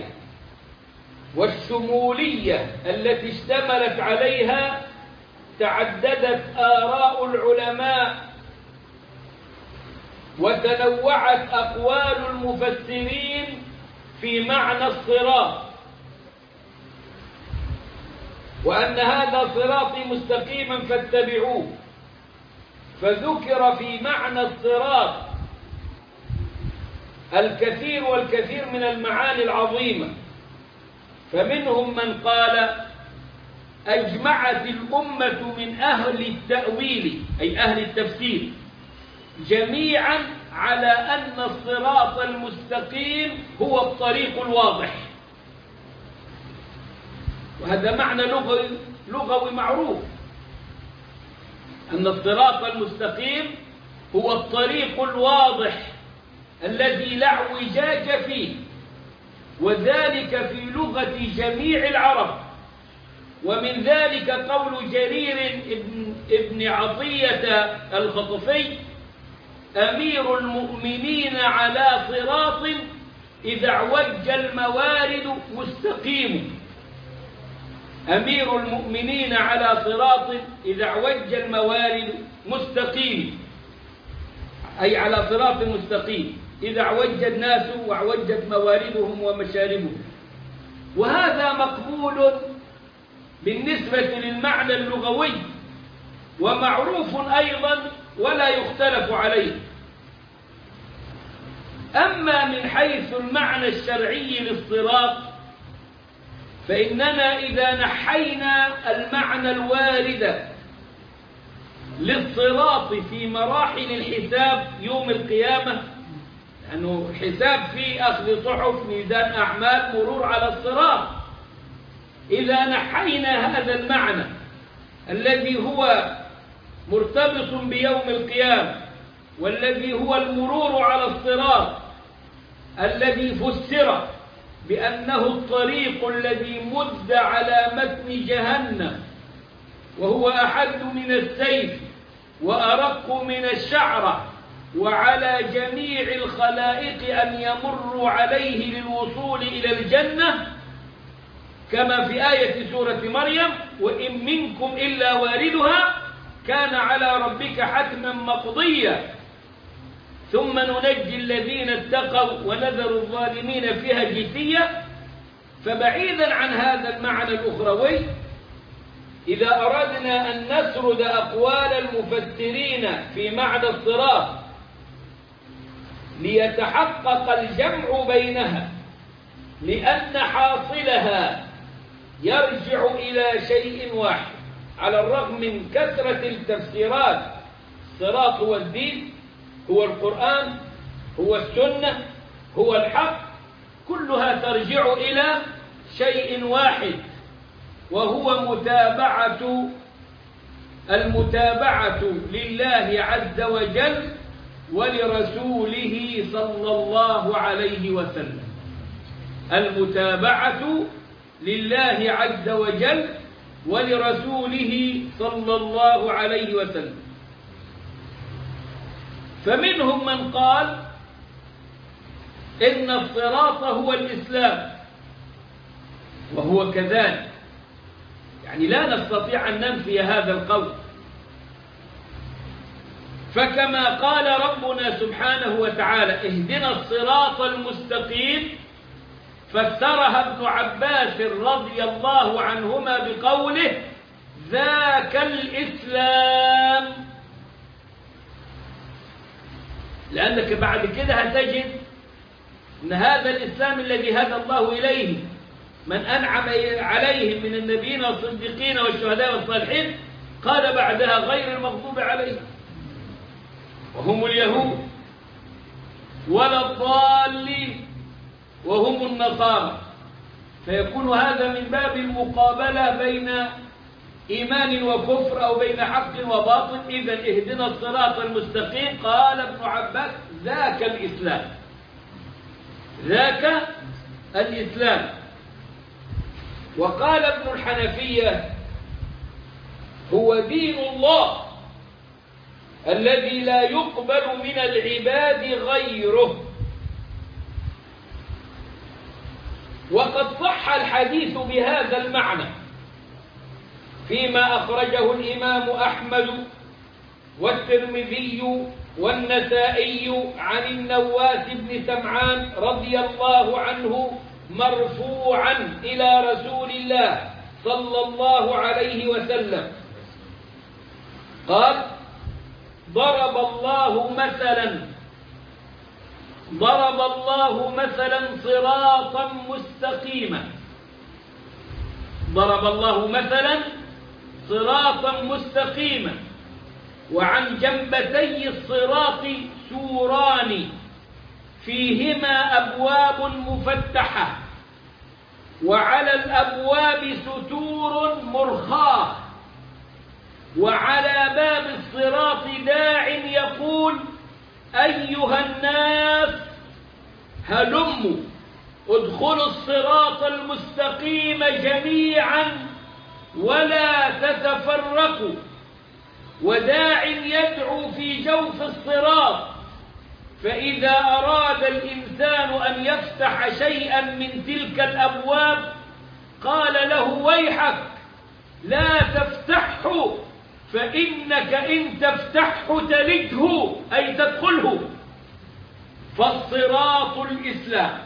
والشمولية التي اشتملت عليها تعددت آراء العلماء وتنوعت أقوال المفسرين في معنى الصراط، وأن هذا صراطي مستقيما فاتبعوه. فذكر في معنى الصراط الكثير والكثير من المعاني العظيمة، فمنهم من قال: أجمعت الأمة من أهل التأويل أي أهل التفسير جميعا على أن الصراط المستقيم هو الطريق الواضح. وهذا معنى لغوي لغوي معروف، أن الصراط المستقيم هو الطريق الواضح الذي لا اعوجاج فيه، وذلك في لغة جميع العرب. ومن ذلك قول جرير ابن, ابن عطية الخطفي: أمير المؤمنين على صراط إذا اعوج الموارد مستقيم. أمير المؤمنين على صراط إذا اعوج الموارد مستقيم، أي على صراط مستقيم إذا اعوج الناس واعوجت مواردهم ومشاربهم. وهذا مقبول بالنسبة للمعنى اللغوي ومعروف أيضا ولا يختلف عليه. أما من حيث المعنى الشرعي للصراط فإننا إذا نحينا المعنى الوارد للصراط في مراحل الحساب يوم القيامة، أنه حساب في أخذ صحف ميزان أعمال مرور على الصراط. إذا نحينا هذا المعنى الذي هو مرتبط بيوم القيامة والذي هو المرور على الصراط الذي فسر بأنه الطريق الذي مد على متن جهنم وهو أحد من السيف وأرق من الشعرة، وعلى جميع الخلائق أن يمروا عليه للوصول إلى الجنة، كما في آية سورة مريم: وإن منكم إلا واردها كان على ربك حتما مقضيا ثم ننجي الذين اتقوا ونذر الظالمين فيها جثيا. فبعيدا عن هذا المعنى الأخروي، إذا أردنا أن نسرد أقوال المفسرين في معنى الصراط ليتحقق الجمع بينها، لأن حاصلها يرجع إلى شيء واحد على الرغم من كثرة التفسيرات. الصراط هو الدين، هو القرآن، هو السنة، هو الحق، كلها ترجع إلى شيء واحد، وهو متابعة المتابعة لله عز وجل ولرسوله صلى الله عليه وسلم. المتابعة لله عز وجل ولرسوله صلى الله عليه وسلم. فمنهم من قال إن الصراط هو الإسلام، وهو كذلك، يعني لا نستطيع أن ننفي هذا القول. فكما قال ربنا سبحانه وتعالى: اهدنا الصراط المستقيم، فسرها ابن عباس رضي الله عنهما بقوله: ذاك الإسلام. لأنك بعد كده هتجد أن هذا الإسلام الذي هدى الله إليه من أنعم عليهم من النبيين والصديقين والشهداء والصالحين، قال بعدها: غير المغضوب عليهم وهم اليهود ولا الضالين وهم النصارى. فيكون هذا من باب المقابلة بين إيمان وكفر أو بين حق وباطل. إذا اهدنا الصراط المستقيم، قال ابن عباس: ذاك الإسلام، ذاك الإسلام. وقال ابن الحنفية: هو دين الله الذي لا يقبل من العباد غيره. وقد صح الحديث بهذا المعنى فيما أخرجه الإمام أحمد والترمذي والنسائي عن النواس بن سمعان رضي الله عنه مرفوعا إلى رسول الله صلى الله عليه وسلم قال: ضرب الله مثلا ضرب الله مثلا صراطا مستقيما ضرب الله مثلا صراطا مستقيما وعن جنبتي الصراط سوران فيهما أبواب مفتحة وعلى الأبواب ستور مرخاة وعلى باب الصراط داع يقول: أيها الناس هلموا ادخلوا الصراط المستقيم جميعا ولا تتفرقوا. وداع يدعو في جوف الصراط، فإذا أراد الإنسان أن يفتح شيئا من تلك الأبواب قال له: ويحك لا تفتحه، فإنك إن تفتحه تلده، أي تدخله. فالصراط الإسلام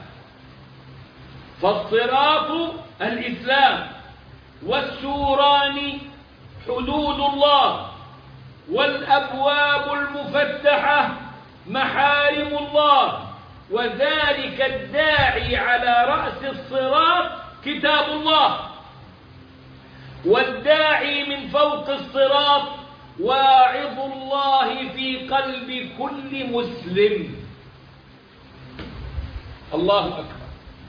فالصراط الإسلام والسوران حدود الله، والأبواب المفتحة محارم الله، وذلك الداعي على رأس الصراط كتاب الله، والداعي من فوق الصراط واعظ الله في قلب كل مسلم. الله أكبر.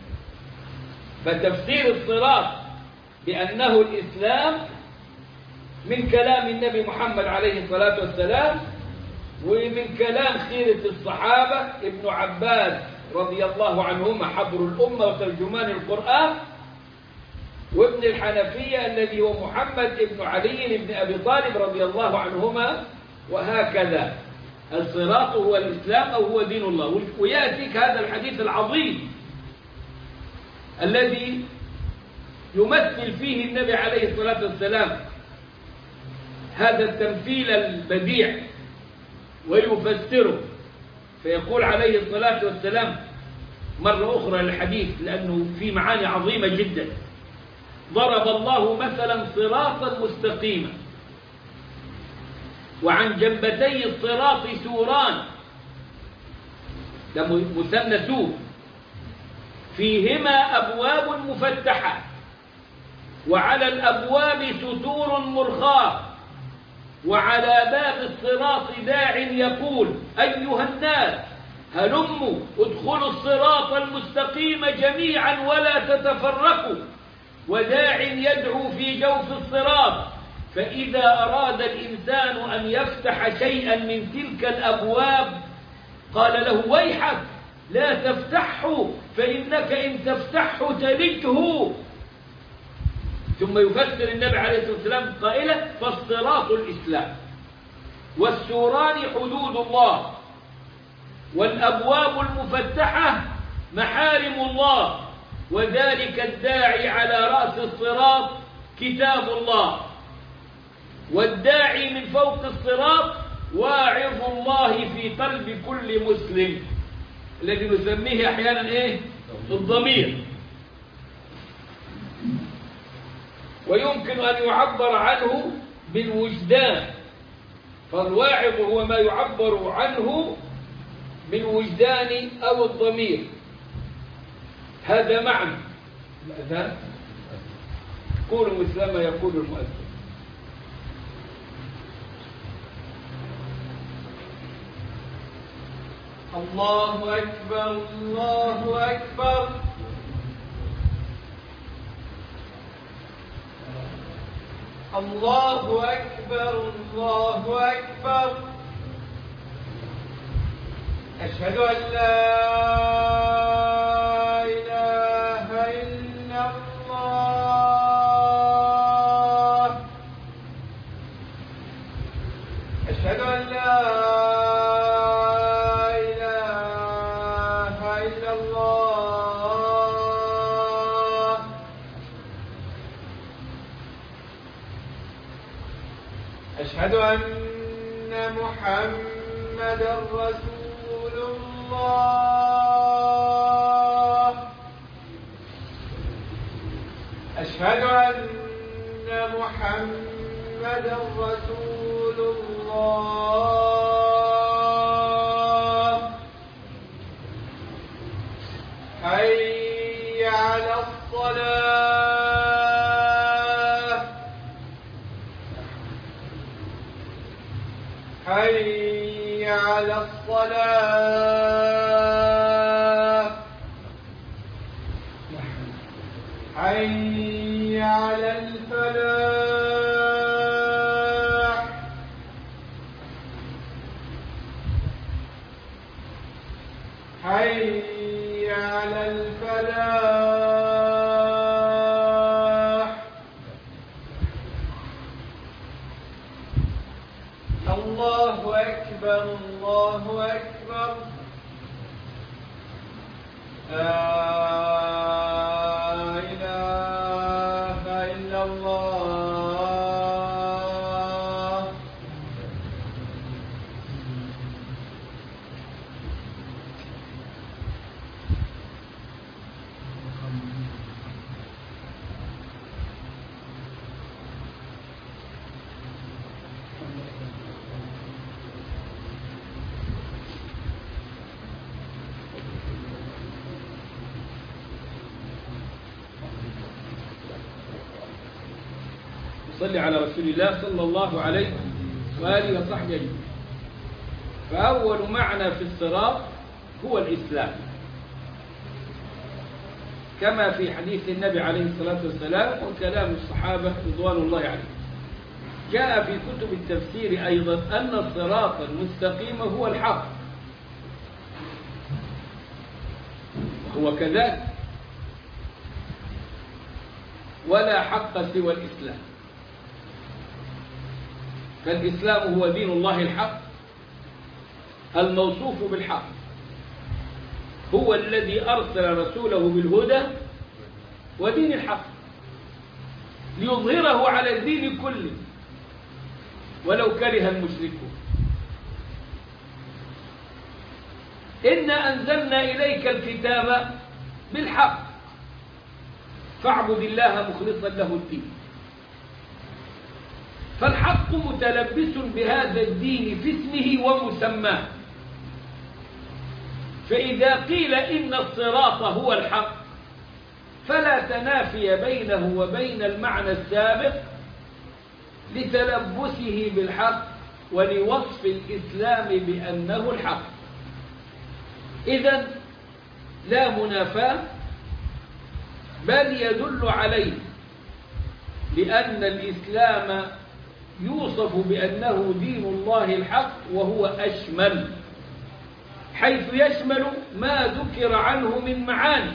فتفسير الصراط بأنه الإسلام من كلام النبي محمد عليه الصلاة والسلام، ومن كلام خيرة الصحابة ابن عباس رضي الله عنهما حبر الأمة وترجمان القرآن، وابن الحنفية الذي هو محمد ابن علي بن أبي طالب رضي الله عنهما، وهكذا. الصراط هو الإسلام أو هو دين الله. ويأتيك هذا الحديث العظيم الذي يمثل فيه النبي عليه الصلاة والسلام هذا التمثيل البديع ويفسره، فيقول عليه الصلاة والسلام مرة أخرى للحديث لأنه في معاني عظيمة جدا: ضرب الله مثلا صراطا مستقيما وعن جنبتي الصراط سوران، ده مثنى سور، فيهما أبواب مفتحة وعلى الأبواب ستور مرخاة، وعلى باب الصراط داع يقول: أيها الناس هلموا ادخلوا الصراط المستقيم جميعا ولا تتفرقوا، وداع يدعو في جوف الصراط، فإذا أراد الإنسان أن يفتح شيئا من تلك الأبواب قال له: ويحك لا تفتحه فإنك إن تفتحه تلجه. ثم يفسر النبي عليه الصلاة والسلام قائلا: فالصراط الإسلام، والسوران حدود الله، والأبواب المفتحة محارم الله، وذلك الداعي على رأس الصراط كتاب الله، والداعي من فوق الصراط واعظ الله في قلب كل مسلم، الذي نسميه أحيانا إيه؟ الضمير. ويمكن أن يعبر عنه بالوجدان، فالواعظ هو ما يعبر عنه بالوجدان أو الضمير. هذا معنى الأذان. قولوا مثل ما يقول المؤذن. الله أكبر الله أكبر. الله أكبر الله أكبر. أشهد أن لا إله إلا الله. أشهد أن لا إله إلا الله. أشهد أن محمدا رسول الله. أشهد أن محمدا رسول الله. حي على الصلاة. حي على الصلاة. حي على الفلاح. حي على الفلاح. الله أكبر الله أكبر. لا إله إلا الله. صلي على رسول الله صلى الله عليه وآله وصحبه أجمعين. فأول معنى في الصراط هو الإسلام، كما في حديث النبي عليه الصلاة والسلام وكلام الصحابة رضوان الله عليهم. جاء في كتب التفسير أيضا أن الصراط المستقيم هو الحق، هو كذلك، ولا حق سوى الإسلام، فالإسلام هو دين الله الحق الموصوف بالحق، هو الذي أرسل رسوله بالهدى ودين الحق ليظهره على الدين كله ولو كره المشركون. إنا أنزلنا إليك الكتاب بالحق فاعبد الله مخلصا له الدين. فالحق متلبس بهذا الدين في اسمه ومسماه، فإذا قيل إن الصراط هو الحق فلا تنافي بينه وبين المعنى السابق لتلبسه بالحق ولوصف الإسلام بأنه الحق. إذن لا منافاة، بل يدل عليه، لأن الإسلام يوصف بأنه دين الله الحق وهو أشمل، حيث يشمل ما ذكر عنه من معاني،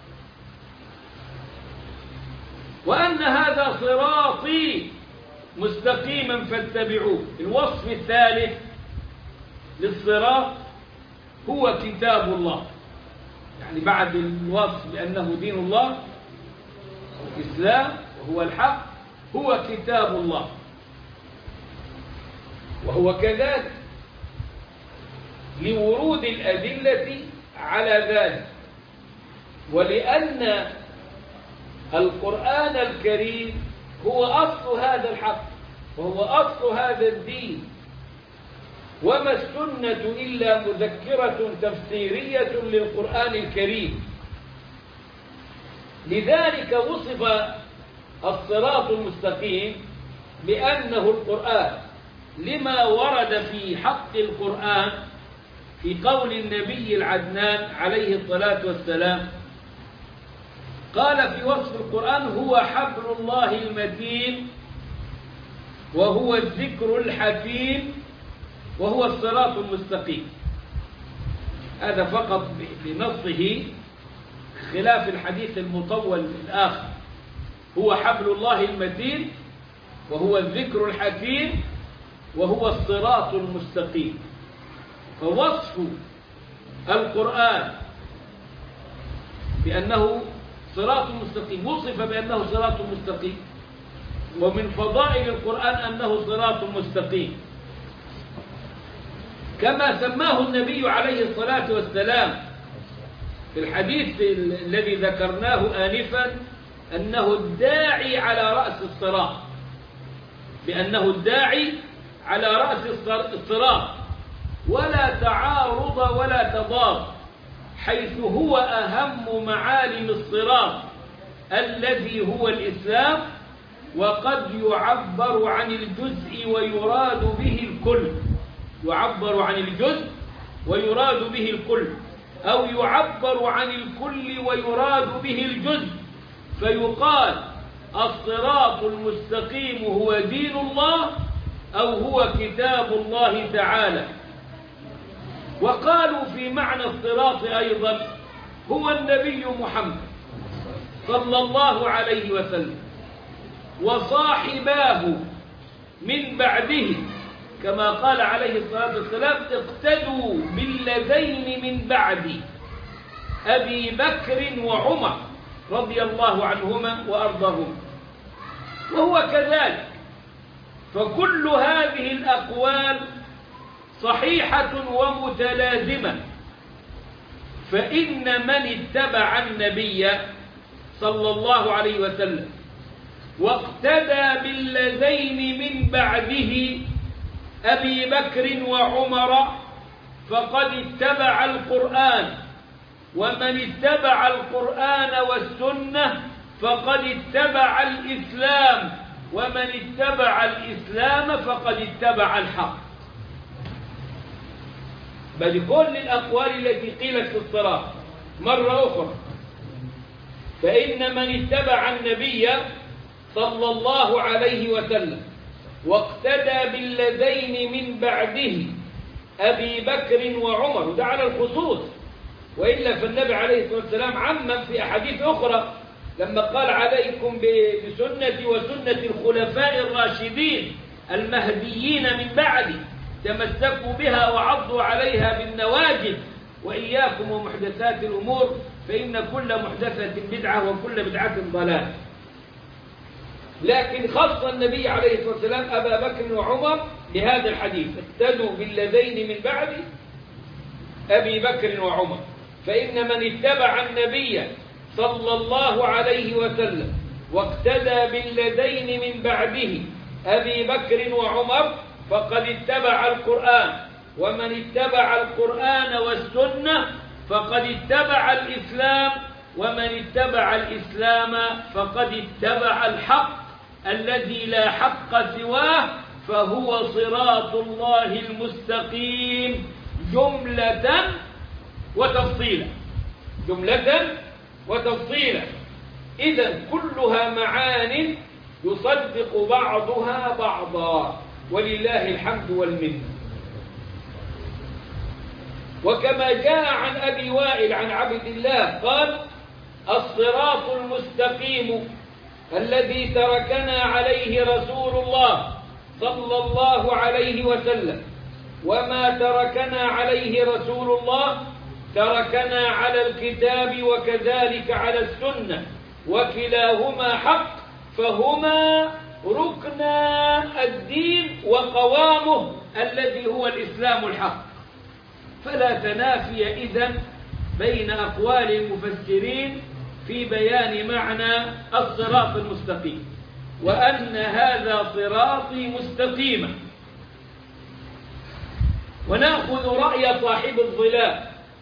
وأن هذا صراطي مستقيما فاتبعوه. الوصف الثالث للصراط هو كتاب الله، يعني بعد الوصف بأنه دين الله الإسلام وهو الحق هو كتاب الله، وهو كذلك لورود الأدلة على ذلك، ولأن القرآن الكريم هو أصل هذا الحق وهو أصل هذا الدين، وما السنة إلا مذكرة تفسيرية للقرآن الكريم. لذلك وصف الصراط المستقيم بأنه القرآن، لما ورد في حق القرآن في قول النبي العدنان عليه الصلاة والسلام، قال في وصف القرآن: هو حبل الله المتين وهو الذكر الحكيم وهو الصراط المستقيم. هذا فقط بنصه، خلاف الحديث المطول الآخر: هو حبل الله المتين وهو الذكر الحكيم وهو الصراط المستقيم. فوصف القرآن بأنه صراط مستقيم، وصف بأنه صراط مستقيم، ومن فضائل القرآن أنه صراط مستقيم، كما سماه النبي عليه الصلاة والسلام في الحديث الذي ذكرناه آنفا أنه الداعي على رأس الصراط، بأنه الداعي على رأس الصراط، ولا تعارض ولا تضاد، حيث هو أهم معالم الصراط الذي هو الإسلام، وقد يعبر عن الجزء ويراد به الكل، يعبر عن الجزء ويراد به الكل، أو يعبر عن الكل ويراد به الجزء، فيقال الصراط المستقيم هو دين الله أو هو كتاب الله تعالى. وقالوا في معنى الصراط أيضا هو النبي محمد صلى الله عليه وسلم وصاحباه من بعده، كما قال عليه الصلاة والسلام: اقتدوا بالذين من بعدي أبي بكر وعمر رضي الله عنهما وأرضاهما. وهو كذلك، فكل هذه الأقوال صحيحة ومتلازمة، فإن من اتبع النبي صلى الله عليه وسلم واقتدى بالذين من بعده أبي بكر وعمر فقد اتبع القرآن، ومن اتبع القرآن والسنة فقد اتبع الإسلام، ومن اتبع الإسلام فقد اتبع الحق. بل كل الأقوال التي قيلت في الصراط مرة أخرى فإن من اتبع النبي صلى الله عليه وسلم واقتدى بالذين من بعده أبي بكر وعمر، وده على الخصوص، وإلا فالنبي عليه الصلاة والسلام عمم في أحاديث أخرى لما قال عليكم بسنتي وسنة الخلفاء الراشدين المهديين من بعدي تمسكوا بها وعضوا عليها بالنواجذ وإياكم ومحدثات الأمور فإن كل محدثة بدعة وكل بدعة ضلال. لكن خص النبي عليه الصلاة والسلام أبا بكر وعمر بهذا الحديث: اقتدوا بالذين من بعد أبي بكر وعمر، فإن من اتبع النبي صلى الله عليه وسلم واقتدى بالذين من بعده أبي بكر وعمر فقد اتبع القرآن، ومن اتبع القرآن والسنة فقد اتبع الإسلام، ومن اتبع الإسلام فقد اتبع الحق الذي لا حق سواه، فهو صراط الله المستقيم جملة وتفصيلا. جملة وتفصيلا، إذن كلها معان يصدق بعضها بعضا، ولله الحمد والمنة. وكما جاء عن أبي وائل عن عبد الله قال: الصراط المستقيم الذي تركنا عليه رسول الله صلى الله عليه وسلم، وما تركنا عليه رسول الله تركنا على الكتاب وكذلك على السنة، وكلاهما حق، فهما ركنا الدين وقوامه الذي هو الإسلام الحق. فلا تنافي إذن بين أقوال المفسرين في بيان معنى الصراط المستقيم، وأن هذا صراطي مستقيما. ونأخذ رأي صاحب الظلال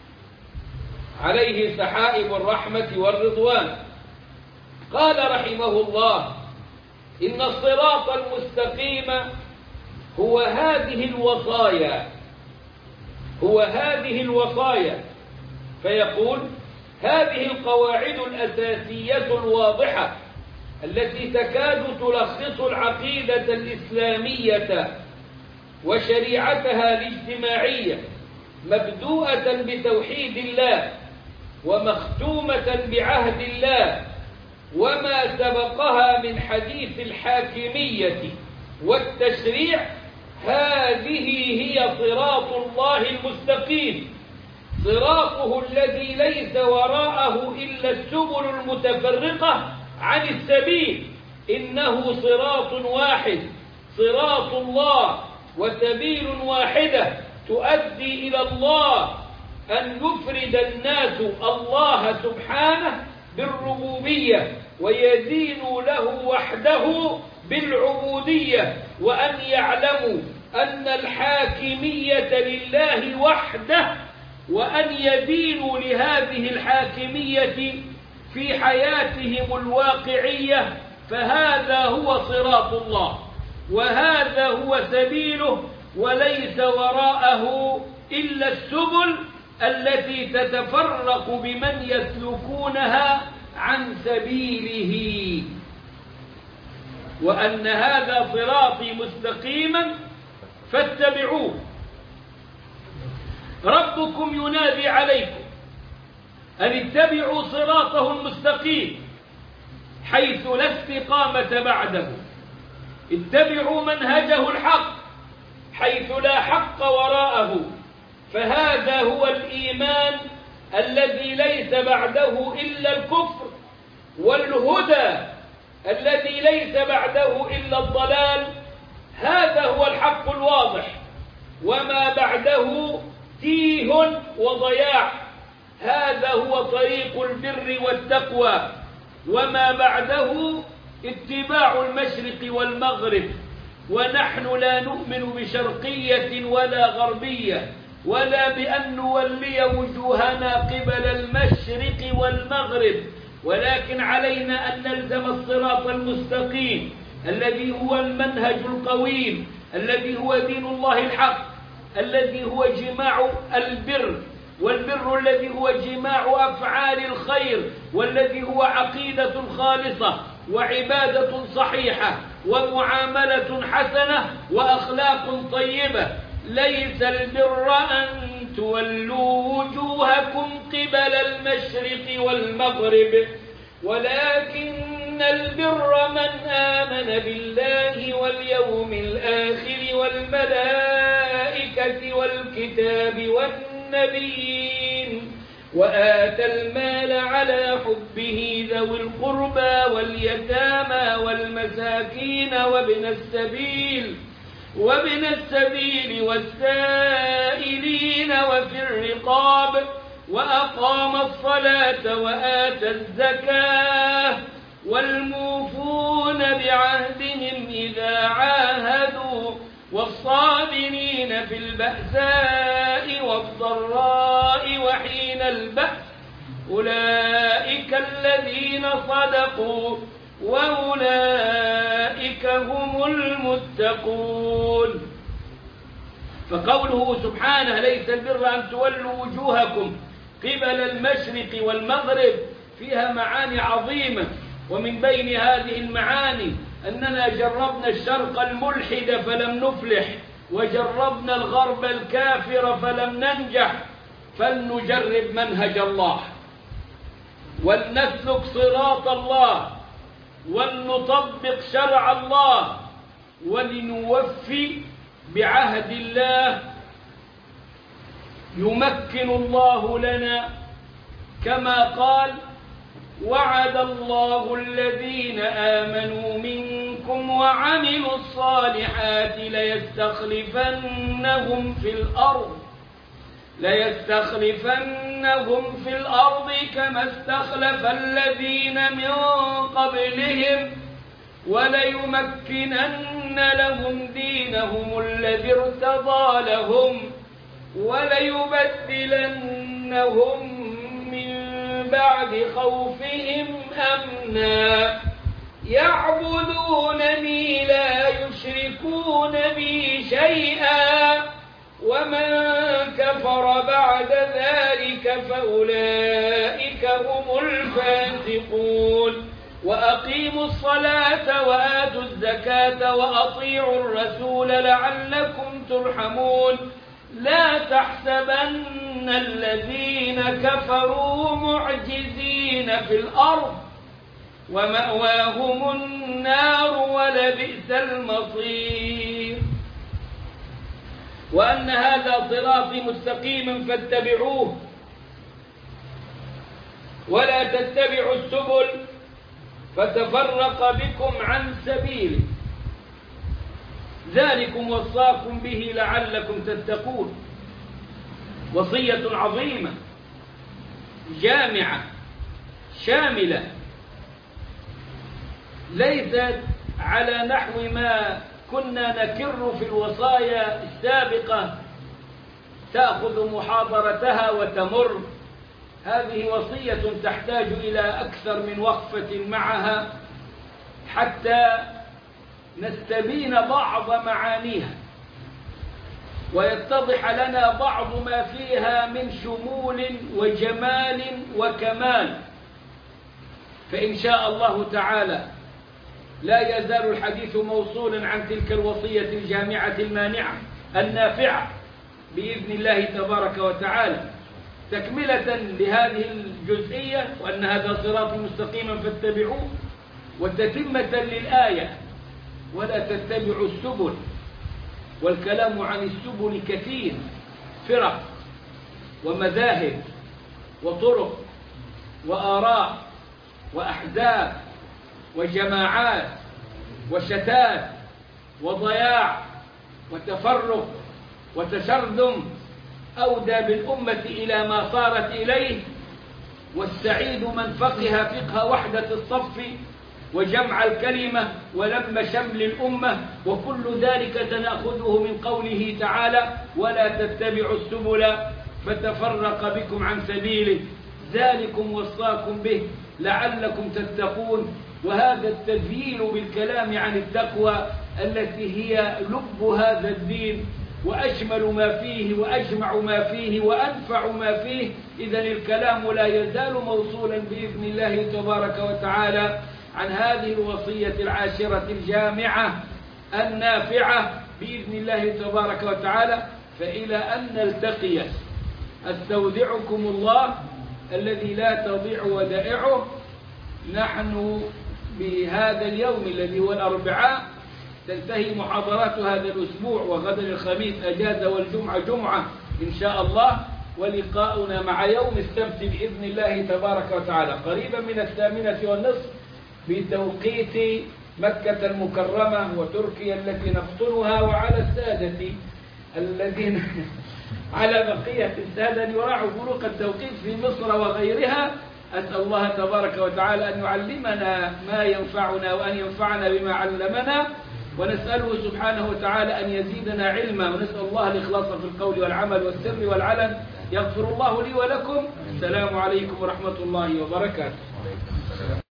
عليه سحائب الرحمة والرضوان، قال رحمه الله: إن الصراط المستقيم هو هذه الوصايا هو هذه الوصايا فيقول: هذه القواعد الأساسية الواضحة التي تكاد تلخص العقيدة الإسلامية وشريعتها الاجتماعية، مبدوءة بتوحيد الله ومختومة بعهد الله وما سبقها من حديث الحاكمية والتشريع، هذه هي صراط الله المستقيم، صراطه الذي ليس وراءه إلا السبل المتفرقة عن السبيل، إنه صراط واحد، صراط الله، وسبيل واحدة تؤدي إلى الله، أن يفرد الناس الله سبحانه بالربوبية ويدينوا له وحده بالعبودية، وأن يعلموا أن الحاكمية لله وحده، وأن يدينوا لهذه الحاكمية في حياتهم الواقعية، فهذا هو صراط الله، وهذا هو سبيله، وليس وراءه إلا السبل التي تتفرق بمن يسلكونها عن سبيله، وأن هذا صراطي مستقيما فاتبعوه. ربكم ينادي عليكم أن اتبعوا صراطه المستقيم حيث لا استقامة بعده، اتبعوا منهجه الحق حيث لا حق وراءه، فهذا هو الإيمان الذي ليس بعده إلا الكفر، والهدى الذي ليس بعده إلا الضلال، هذا هو الحق الواضح، وما بعده تيه وضياع، هذا هو طريق البر والتقوى، وما بعده اتباع المشرق والمغرب، ونحن لا نؤمن بشرقية ولا غربية، ولا بأن نولي وجوهنا قبل المشرق والمغرب، ولكن علينا أن نلزم الصراط المستقيم الذي هو المنهج القويم، الذي هو دين الله الحق، الذي هو جماع البر والبر الذي هو جماع أفعال الخير، والذي هو عقيدة خالصة وعبادة صحيحة ومعاملة حسنة وأخلاق طيبة. ليس البر أن تولوا وجوهكم قبل المشرق والمغرب، ولكن البر من آمن بالله واليوم الآخر والملائكة والكتاب والنبيين، وآتى المال على حبه ذوي القربى واليتامى والمساكين وابن السبيل وابن السبيل والسائلين وفي الرقاب، وأقام الصلاة وآتى الزكاة، والموفون بعهدهم إذا عاهدوا، والصابرين في البأساء والضراء وحين البأس، أولئك الذين صدقوا وأولئك هم المتقون. فقوله سبحانه ليس البر أن تولوا وجوهكم قبل المشرق والمغرب فيها معاني عظيمة، ومن بين هذه المعاني أننا جربنا الشرق الملحد فلم نفلح، وجربنا الغرب الكافر فلم ننجح، فلنجرب منهج الله ولنسلك صراط الله ولنطبق شرع الله ولنوفي بعهد الله يمكن الله لنا، كما قال وعد الله الذين آمنوا منكم وعملوا الصالحات ليستخلفنهم في الأرض ليستخلفنهم في الأرض كما استخلف الذين من قبلهم وليمكنن لهم دينهم الذي ارتضى لهم وليبدلنهم من بعد خوفهم أمنا يعبدونني لا يشركون بي شيئا ومن كفر بعد ذلك فأولئك هم الفاسقون. وأقيموا الصلاة وآتوا الزكاة وأطيعوا الرسول لعلكم ترحمون. لا تحسبن الذين كفروا معجزين في الأرض ومأواهم النار ولبئس المصير. وأن هذا صراطي مستقيما فاتبعوه ولا تتبعوا السبل فتفرق بكم عن سبيله ذلكم وصاكم به لعلكم تتقون. وصية عظيمة جامعة شاملة ليست على نحو ما كنا نكر في الوصايا السابقة تأخذ محاضرتها وتمر. هذه وصية تحتاج إلى أكثر من وقفة معها حتى نستبين بعض معانيها ويتضح لنا بعض ما فيها من شمول وجمال وكمال. فإن شاء الله تعالى لا يزال الحديث موصولا عن تلك الوصية الجامعة المانعة النافعة بإذن الله تبارك وتعالى، تكملة لهذه الجزئية وأن هذا صراط مستقيما فاتبعوه، وتتمة للآية ولا تتبعوا السبل. والكلام عن السبل كثير، فرق ومذاهب وطرق وآراء وأحزاب وجماعات وشتات وضياع وتفرق وتشرذم أودى بالأمة إلى ما صارت إليه. والسعيد من فقه فقه وحدة الصف وجمع الكلمة ولم شمل الأمة. وكل ذلك تنأخذه من قوله تعالى ولا تتبعوا السبل فتفرق بكم عن سبيله ذلكم وصاكم به لعلكم تتقون. وهذا التذييل بالكلام عن التقوى التي هي لب هذا الدين وأجمل ما فيه وأجمع ما فيه وأنفع ما فيه. إذن الكلام لا يزال موصولا بإذن الله تبارك وتعالى عن هذه الوصية العاشرة الجامعة النافعة بإذن الله تبارك وتعالى. فإلى أن نلتقي أستودعكم الله الذي لا تضيع ودائعه. نحن بهذا اليوم الذي هو الأربعاء تنتهي محاضرات هذا الأسبوع، وغدا الخميس أجازة والجمعة جمعة إن شاء الله، ولقاؤنا مع يوم السبت بإذن الله تبارك وتعالى قريبا من الثامنة والنصف بتوقيت مكة المكرمة وتركيا التي نقطنها، وعلى السادة الذين على بقية السادة أن يراعوا فروق التوقيت في مصر وغيرها. أسأل الله تبارك وتعالى أن يعلمنا ما ينفعنا وأن ينفعنا بما علمنا، ونسأله سبحانه وتعالى أن يزيدنا علما، ونسأل الله الإخلاص في القول والعمل والسر والعلن. يغفر الله لي ولكم. السلام عليكم ورحمة الله وبركاته.